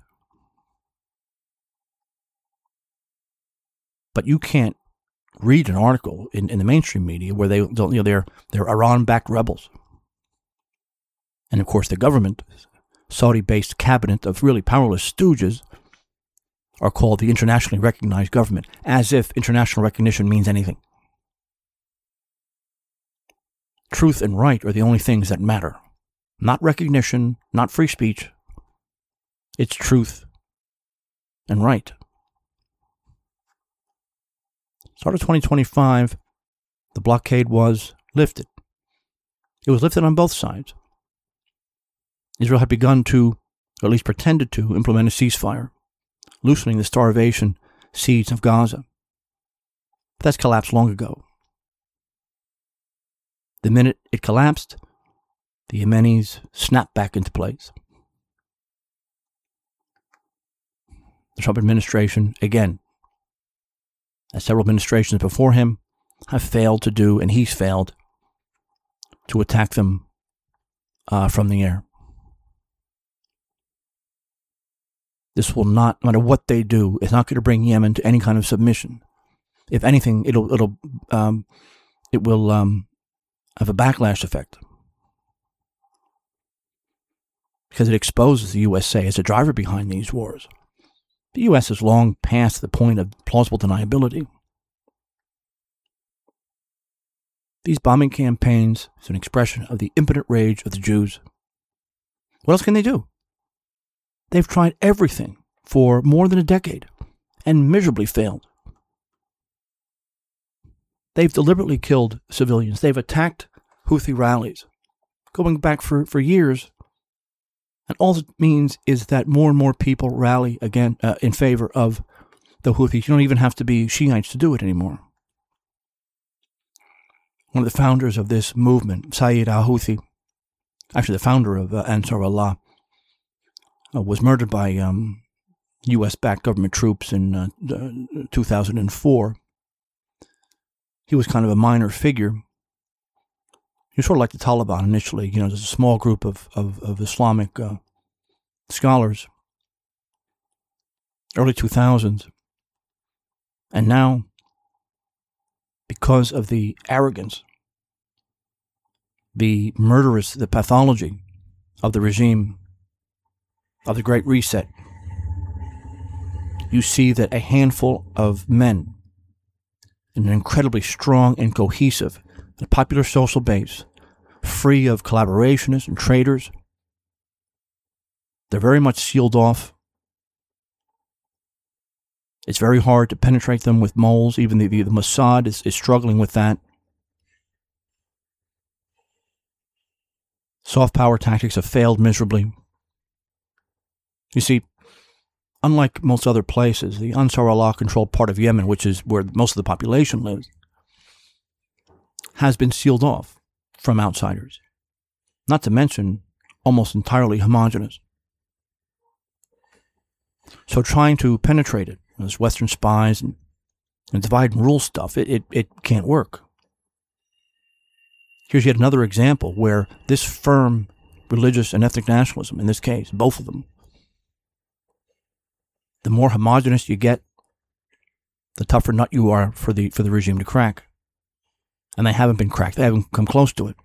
S2: But you can't read an article in the mainstream media where they're Iran-backed rebels. And of course the government, Saudi-based cabinet of really powerless stooges, are called the internationally recognized government, as if international recognition means anything. Truth and right are the only things that matter. Not recognition, not free speech. It's truth and right. Start of 2025, the blockade was lifted. It was lifted on both sides. Israel had begun to, or at least pretended to, implement a ceasefire, loosening the starvation siege of Gaza. But that's collapsed long ago. The minute it collapsed, the Yemenis snapped back into place. The Trump administration, again, as several administrations before him, have failed to do, and he's failed to attack them from the air. This will not, no matter what they do, it's not going to bring Yemen to any kind of submission. If anything, it will have a backlash effect, because it exposes the USA as a driver behind these wars. The U.S. is long past the point of plausible deniability. These bombing campaigns is an expression of the impotent rage of the Jews. What else can they do? They've tried everything for more than a decade and miserably failed. They've deliberately killed civilians. They've attacked Houthi rallies going back for years. And all it means is that more and more people rally again in favor of the Houthis. You don't even have to be Shiites to do it anymore. One of the founders of this movement, Saeed al-Houthi, actually the founder of Ansar Allah, was murdered by U.S.-backed government troops in 2004. He was kind of a minor figure. You're sort of like the Taliban initially. There's a small group of Islamic scholars, early 2000s. And now, because of the arrogance, the murderous, the pathology of the regime, of the Great Reset, you see that a handful of men, an incredibly strong and cohesive and popular social base, free of collaborationists and traitors, they're very much sealed off. It's very hard to penetrate them with moles. Even the Mossad is struggling with that. Soft power tactics have failed miserably. You see, unlike most other places, the Ansar Allah-controlled part of Yemen, which is where most of the population lives, has been sealed off from outsiders. Not to mention, almost entirely homogenous. So trying to penetrate it, as Western spies and divide and rule stuff, it can't work. Here's yet another example where this firm religious and ethnic nationalism, in this case, both of them, the more homogenous you get, the tougher nut you are for the regime to crack. And they haven't been cracked. They haven't come close to it.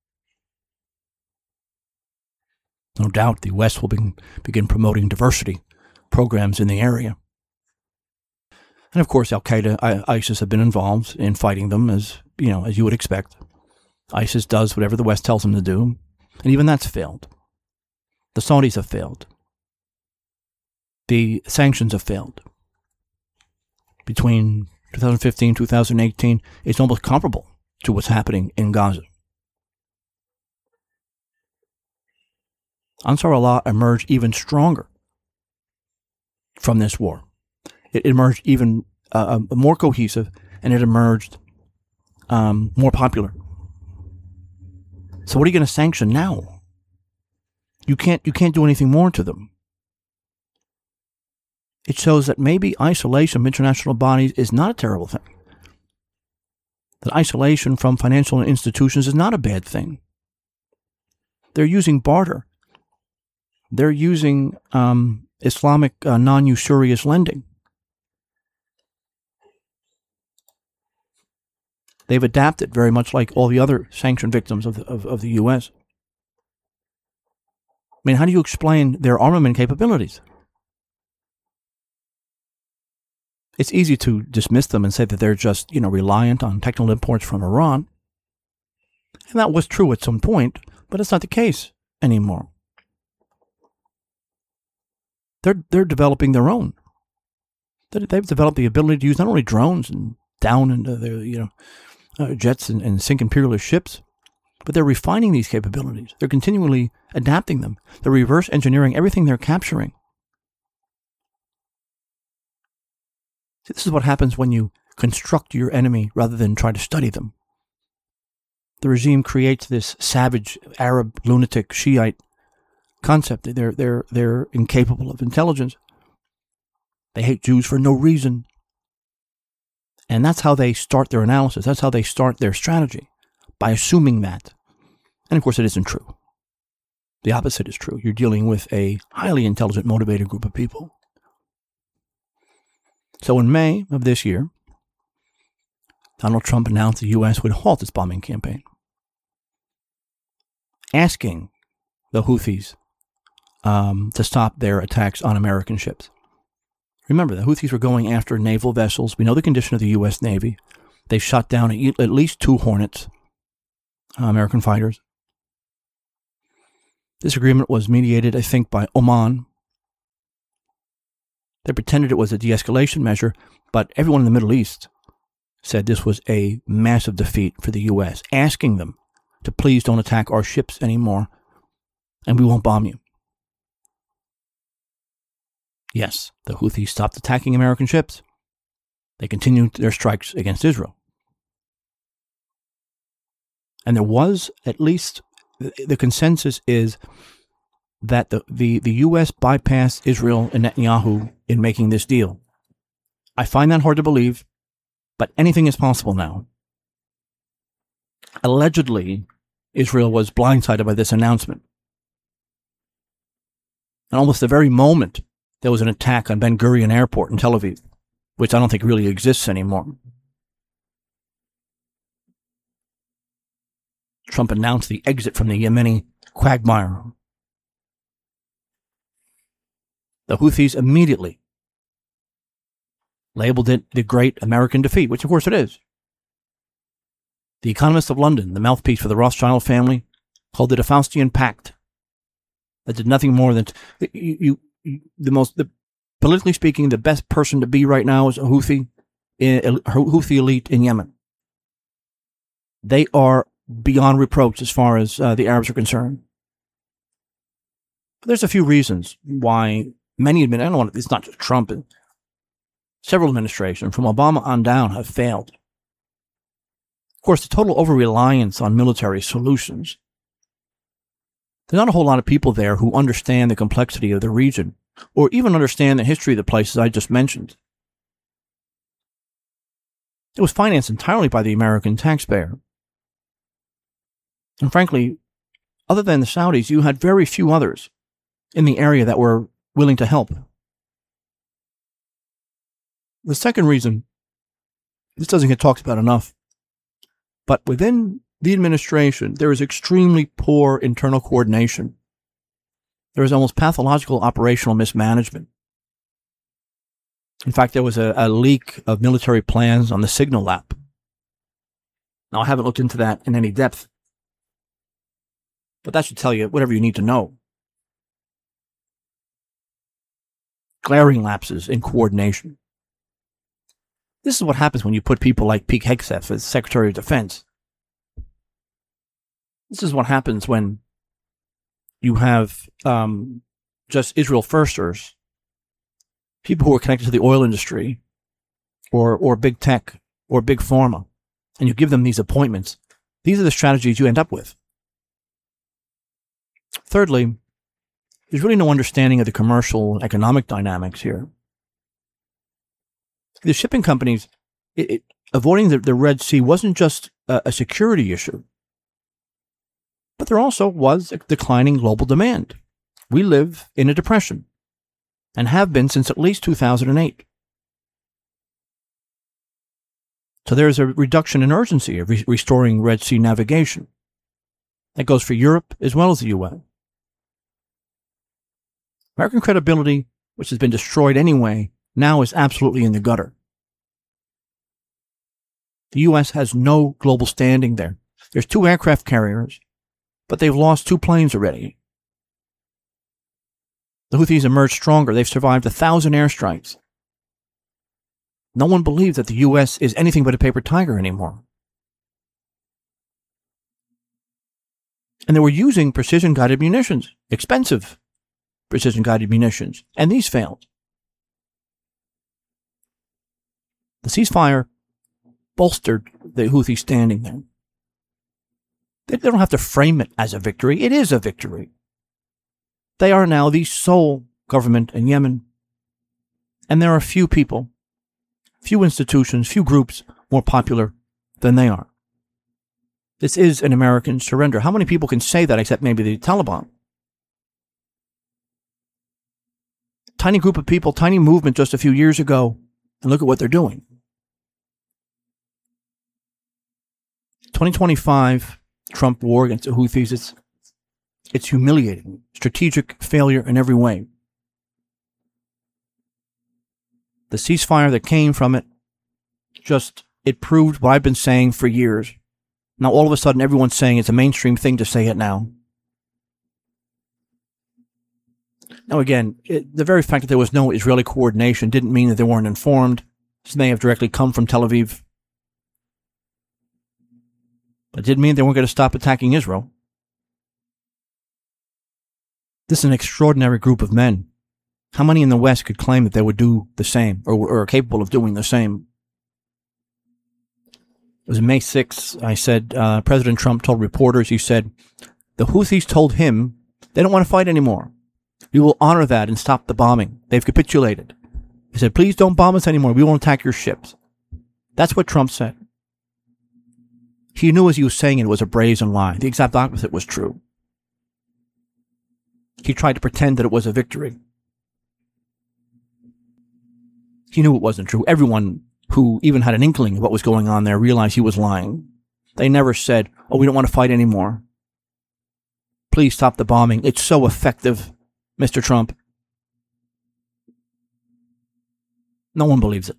S2: No doubt the West will begin promoting diversity programs in the area. And of course, Al-Qaeda, ISIS have been involved in fighting them, as you would expect. ISIS does whatever the West tells them to do, and even that's failed. The Saudis have failed. The sanctions have failed. Between 2015 and 2018, it's almost comparable to what's happening in Gaza. Ansar Allah emerged even stronger from this war. It emerged even more cohesive, and it emerged more popular. So what are you going to sanction now? You can't do anything more to them. It shows that maybe isolation from international bodies is not a terrible thing. That isolation from financial institutions is not a bad thing. They're using barter. They're using Islamic non-usurious lending. They've adapted very much like all the other sanction victims of the U.S. I mean, how do you explain their armament capabilities? It's easy to dismiss them and say that they're just, reliant on technical imports from Iran. And that was true at some point, but it's not the case anymore. They're developing their own. They've developed the ability to use not only drones and down into their, jets and sink imperialist ships, but they're refining these capabilities. They're continually adapting them. They're reverse engineering everything they're capturing. See, this is what happens when you construct your enemy rather than try to study them. The regime creates this savage Arab lunatic Shiite concept. They're incapable of intelligence. They hate Jews for no reason. And that's how they start their analysis. That's how they start their strategy, by assuming that. And of course, it isn't true. The opposite is true. You're dealing with a highly intelligent, motivated group of people. So in May of this year, Donald Trump announced the U.S. would halt its bombing campaign, asking the Houthis to stop their attacks on American ships. Remember, the Houthis were going after naval vessels. We know the condition of the U.S. Navy. They shot down at least 2 Hornets, American fighters. This agreement was mediated, I think, by Oman. They pretended it was a de-escalation measure, but everyone in the Middle East said this was a massive defeat for the U.S., asking them to please don't attack our ships anymore, and we won't bomb you. Yes, the Houthis stopped attacking American ships. They continued their strikes against Israel. And there was, at least, the consensus is that the U.S. bypassed Israel and Netanyahu in making this deal. I find that hard to believe, but anything is possible now. Allegedly, Israel was blindsided by this announcement. And almost the very moment there was an attack on Ben Gurion Airport in Tel Aviv, which I don't think really exists anymore, Trump announced the exit from the Yemeni quagmire. The Houthis immediately labeled it the great American defeat, which of course it is. The Economist of London, the mouthpiece for the Rothschild family, called it a Faustian pact that did nothing more than politically speaking, the best person to be right now is a Houthi elite in Yemen. They are beyond reproach as far as the Arabs are concerned. But there's a few reasons why many it's not just Trump, several administrations from Obama on down have failed. Of course, the total over-reliance on military solutions. There's not a whole lot of people there who understand the complexity of the region or even understand the history of the places I just mentioned. It was financed entirely by the American taxpayer. And frankly, other than the Saudis, you had very few others in the area that were willing to help. The second reason, this doesn't get talked about enough, but within the administration, there is extremely poor internal coordination. There is almost pathological operational mismanagement. In fact, there was a leak of military plans on the Signal app. Now, I haven't looked into that in any depth, but that should tell you whatever you need to know. Glaring lapses in coordination. This is what happens when you put people like Pete Hegseth as Secretary of Defense. This is what happens when you have just Israel firsters, people who are connected to the oil industry or big tech or big pharma, and you give them these appointments. These are the strategies you end up with. Thirdly, there's really no understanding of the commercial and economic dynamics here. The shipping companies, avoiding the Red Sea wasn't just a security issue, but there also was a declining global demand. We live in a depression and have been since at least 2008. So there's a reduction in urgency of restoring Red Sea navigation. That goes for Europe as well as the U.S. American credibility, which has been destroyed anyway, now is absolutely in the gutter. The U.S. has no global standing there. There's 2 aircraft carriers, but they've lost 2 planes already. The Houthis emerged stronger. They've survived 1,000 airstrikes. No one believes that the U.S. is anything but a paper tiger anymore. And they were using precision-guided munitions, expensive precision-guided munitions, and these failed. The ceasefire bolstered the Houthi standing there. They don't have to frame it as a victory. It is a victory. They are now the sole government in Yemen. And there are few people, few institutions, few groups more popular than they are. This is an American surrender. How many people can say that except maybe the Taliban? Tiny group of people, tiny movement just a few years ago, and look at what they're doing. 2025 Trump war against the Houthis, it's humiliating. Strategic failure in every way. The ceasefire that came from it, it proved what I've been saying for years. Now all of a sudden everyone's saying it's a mainstream thing to say it now. Now again, the very fact that there was no Israeli coordination didn't mean that they weren't informed. This may have directly come from Tel Aviv. But it didn't mean they weren't going to stop attacking Israel. This is an extraordinary group of men. How many in the West could claim that they would do the same or are capable of doing the same? It was May 6th, I said, President Trump told reporters, he said, the Houthis told him they don't want to fight anymore. We will honor that and stop the bombing. They've capitulated. He said, please don't bomb us anymore. We won't attack your ships. That's what Trump said. He knew as he was saying it was a brazen lie. The exact opposite was true. He tried to pretend that it was a victory. He knew it wasn't true. Everyone who even had an inkling of what was going on there realized he was lying. They never said, "Oh, we don't want to fight anymore. Please stop the bombing. It's so effective, Mr. Trump." No one believes it.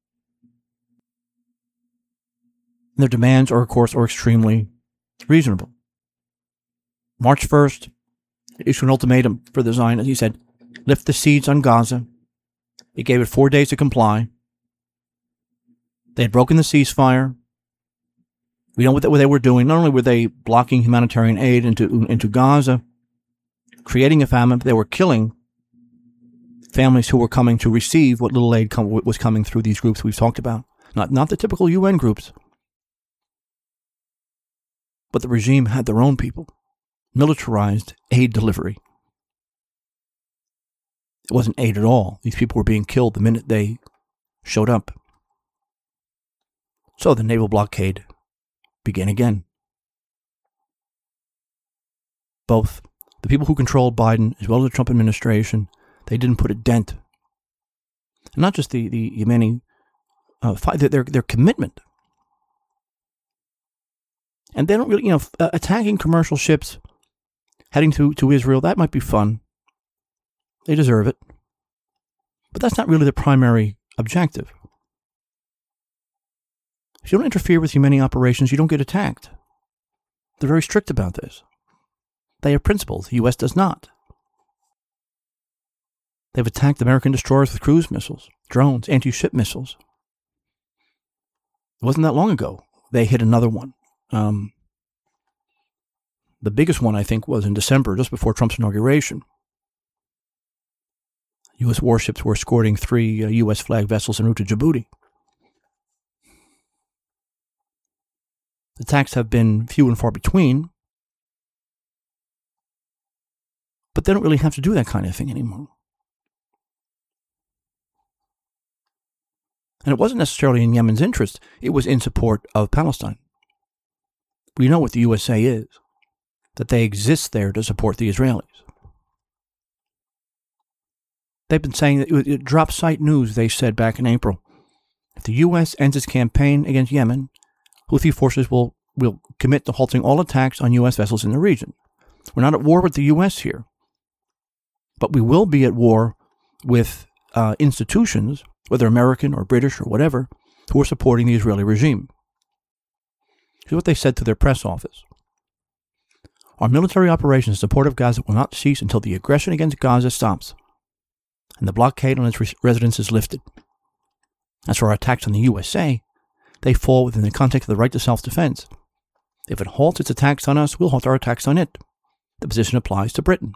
S2: Their demands are, of course, extremely reasonable. March 1st, he issued an ultimatum for the Zionists. He said, lift the siege on Gaza. He gave it 4 days to comply. They had broken the ceasefire. We know what they were doing. Not only were they blocking humanitarian aid into Gaza, creating a famine, but they were killing families who were coming to receive what little aid was coming through these groups we've talked about. Not the typical UN groups. But the regime had their own people. Militarized aid delivery. It wasn't aid at all. These people were being killed the minute they showed up. So the naval blockade began again. Both the people who controlled Biden as well as the Trump administration, they didn't put a dent. And not just the Yemeni, their commitment. And they don't really, attacking commercial ships heading to Israel, that might be fun. They deserve it. But that's not really the primary objective. If you don't interfere with Yemeni operations, you don't get attacked. They're very strict about this. They have principles. The U.S. does not. They've attacked American destroyers with cruise missiles, drones, anti-ship missiles. It wasn't that long ago. They hit another one. The biggest one, I think, was in December, just before Trump's inauguration. U.S. warships were escorting 3 U.S. flag vessels en route to Djibouti. The attacks have been few and far between, but they don't really have to do that kind of thing anymore. And it wasn't necessarily in Yemen's interest. It was in support of Palestine. We know what the USA is, that they exist there to support the Israelis. They've been saying that it dropped sight news, they said back in April. If the U.S. ends its campaign against Yemen, Houthi forces will commit to halting all attacks on U.S. vessels in the region. We're not at war with the U.S. here, but we will be at war with institutions, whether American or British or whatever, who are supporting the Israeli regime. Here's what they said to their press office. Our military operations in support of Gaza will not cease until the aggression against Gaza stops and the blockade on its residents is lifted. As for our attacks on the USA, they fall within the context of the right to self-defense. If it halts its attacks on us, we'll halt our attacks on it. The position applies to Britain.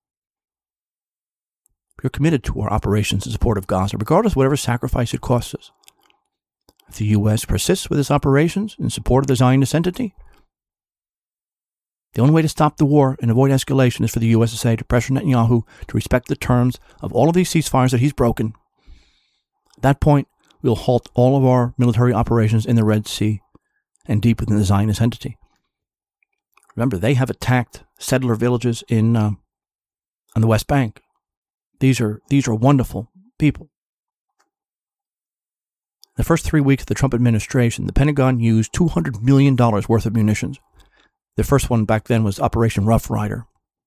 S2: We are committed to our operations in support of Gaza, regardless of whatever sacrifice it costs us. If the U.S. persists with its operations in support of the Zionist entity, the only way to stop the war and avoid escalation is for the USA to pressure Netanyahu to respect the terms of all of these ceasefires that he's broken. At that point, we'll halt all of our military operations in the Red Sea and deep within the Zionist entity. Remember, they have attacked settler villages on the West Bank. These are wonderful people. The first 3 weeks of the Trump administration, the Pentagon used $200 million worth of munitions. The first one back then was Operation Rough Rider.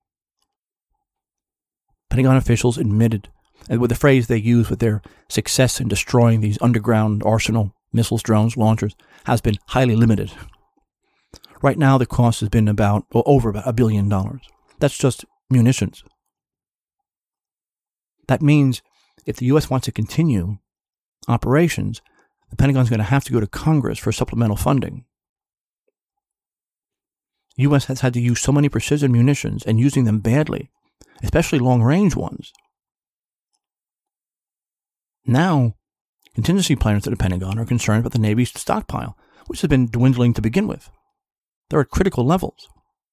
S2: Pentagon officials admitted, with the phrase they use with their success in destroying these underground arsenal missiles, drones, launchers, has been highly limited. Right now, the cost has been over $1 billion. That's just munitions. That means if the U.S. wants to continue operations, the Pentagon's going to have to go to Congress for supplemental funding. The U.S. has had to use so many precision munitions and using them badly, especially long-range ones. Now, contingency planners at the Pentagon are concerned about the Navy's stockpile, which has been dwindling to begin with. They're at critical levels.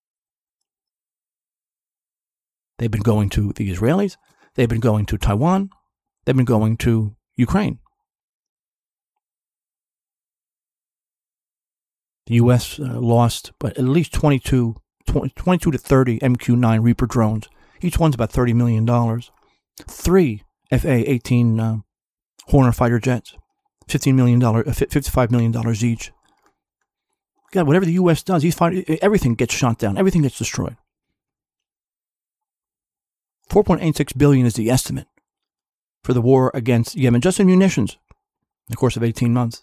S2: They've been going to the Israelis. They've been going to Taiwan. They've been going to Ukraine. The U.S. Lost but at least 22 to 30 MQ-9 Reaper drones. Each one's about $30 million. 3 FA-18 Hornet fighter jets, $55 million each. God, whatever the U.S. does, everything gets shot down. Everything gets destroyed. $4.86 billion is the estimate for the war against Yemen, just in munitions, in the course of 18 months.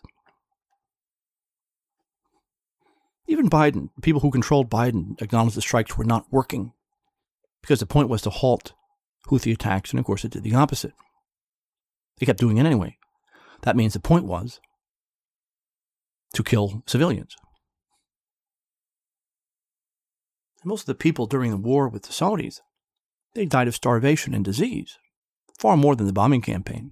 S2: Even Biden, people who controlled Biden, acknowledged the strikes were not working because the point was to halt Houthi attacks, and of course it did the opposite. They kept doing it anyway. That means the point was to kill civilians. And most of the people during the war with the Saudis, they died of starvation and disease, far more than the bombing campaign.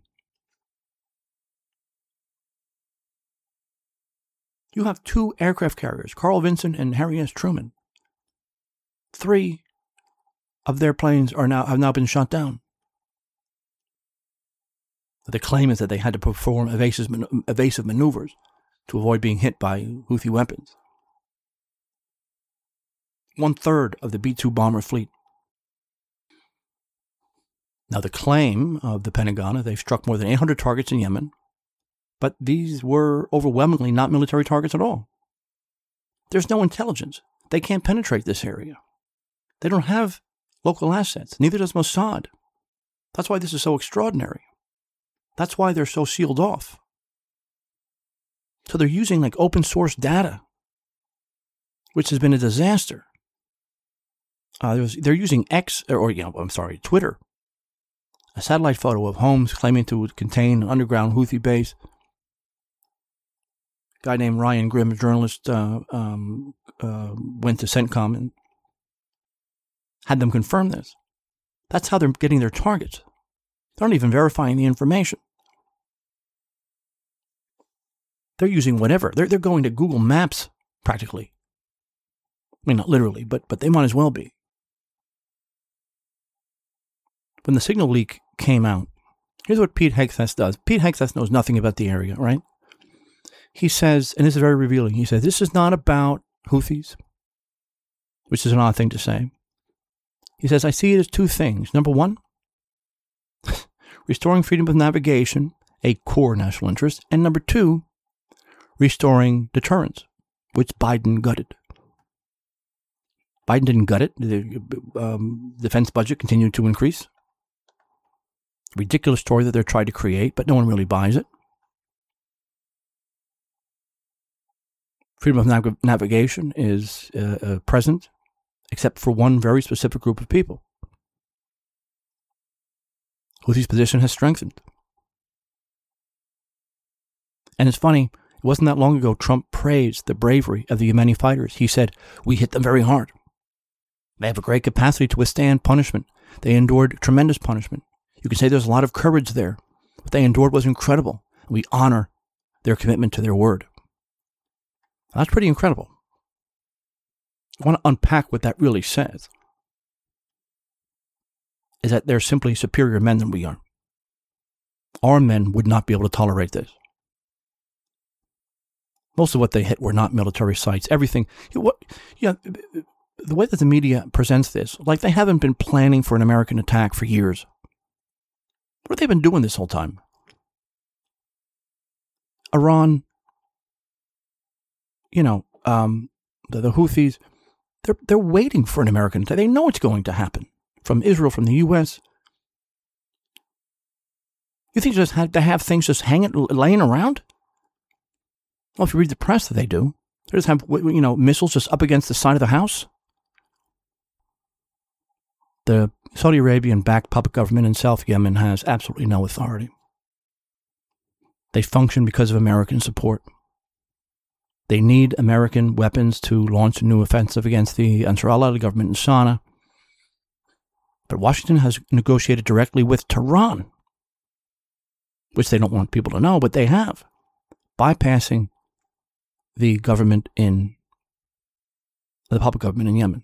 S2: You have 2 aircraft carriers, Carl Vinson and Harry S. Truman. 3 of their planes have now been shot down. The claim is that they had to perform evasive maneuvers to avoid being hit by Houthi weapons. 1/3 of the B-2 bomber fleet. Now, the claim of the Pentagon is they've struck more than 800 targets in Yemen, but these were overwhelmingly not military targets at all. There's no intelligence. They can't penetrate this area. They don't have local assets. Neither does Mossad. That's why this is so extraordinary. That's why they're so sealed off. So they're using like open source data, which has been a disaster. They're using Twitter. A satellite photo of homes claiming to contain an underground Houthi base. A guy named Ryan Grimm, a journalist, went to CENTCOM and had them confirm this. That's how they're getting their targets. They're not even verifying the information. They're using whatever. They're going to Google Maps, practically. I mean, not literally, but they might as well be. When the signal leak came out, here's what Pete Hegseth does. Pete Hegseth knows nothing about the area, right? He says, and this is very revealing, he says, this is not about Houthis, which is an odd thing to say. He says, I see it as 2 things. Number 1, restoring freedom of navigation, a core national interest. And number 2, restoring deterrence, which Biden gutted. Biden didn't gut it. The defense budget continued to increase. Ridiculous story that they're trying to create, but no one really buys it. Freedom of navigation is present, except for one very specific group of people. Houthis' position has strengthened. And it's funny, it wasn't that long ago Trump praised the bravery of the Yemeni fighters. He said, we hit them very hard. They have a great capacity to withstand punishment. They endured tremendous punishment. You can say there's a lot of courage there. What they endured was incredible. We honor their commitment to their word. That's pretty incredible. I want to unpack what that really says. Is that they're simply superior men than we are. Our men would not be able to tolerate this. Most of what they hit were not military sites. Everything. The way that the media presents this, like they haven't been planning for an American attack for years. What have they been doing this whole time? Iran, the Houthis, they're waiting for an American attack. They know it's going to happen. From Israel, from the U.S. You think you just had to have things just laying around? Well, if you read the press that they do, they just have, missiles just up against the side of the house. The Saudi Arabian-backed puppet government in South Yemen has absolutely no authority. They function because of American support. They need American weapons to launch a new offensive against the Ansar Allah government in Sana'a. But Washington has negotiated directly with Tehran, which they don't want people to know, but they have, bypassing the government the puppet government in Yemen.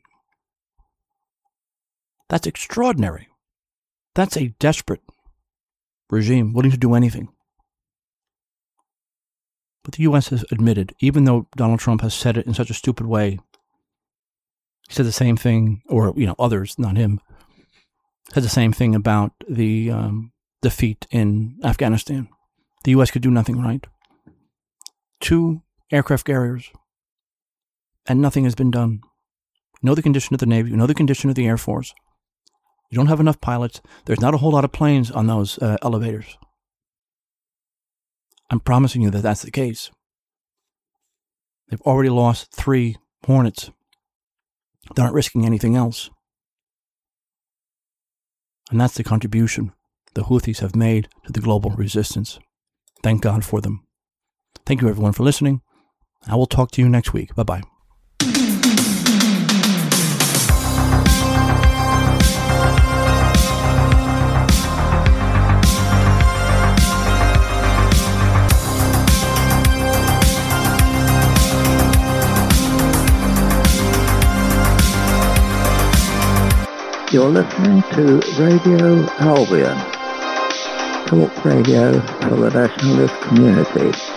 S2: That's extraordinary. That's a desperate regime willing to do anything. But the U.S. has admitted, even though Donald Trump has said it in such a stupid way, he said the same thing, or, others, not him, said the same thing about the defeat in Afghanistan. The U.S. could do nothing right. 2 aircraft carriers, and nothing has been done. You know the condition of the Navy. You know the condition of the Air Force. You don't have enough pilots. There's not a whole lot of planes on those elevators. I'm promising you that that's the case. They've already lost 3 Hornets. They're not risking anything else. And that's the contribution the Houthis have made to the global resistance. Thank God for them. Thank you, everyone, for listening. I will talk to you next week. Bye-bye.
S1: You're listening to Radio Albion, talk radio for the nationalist community.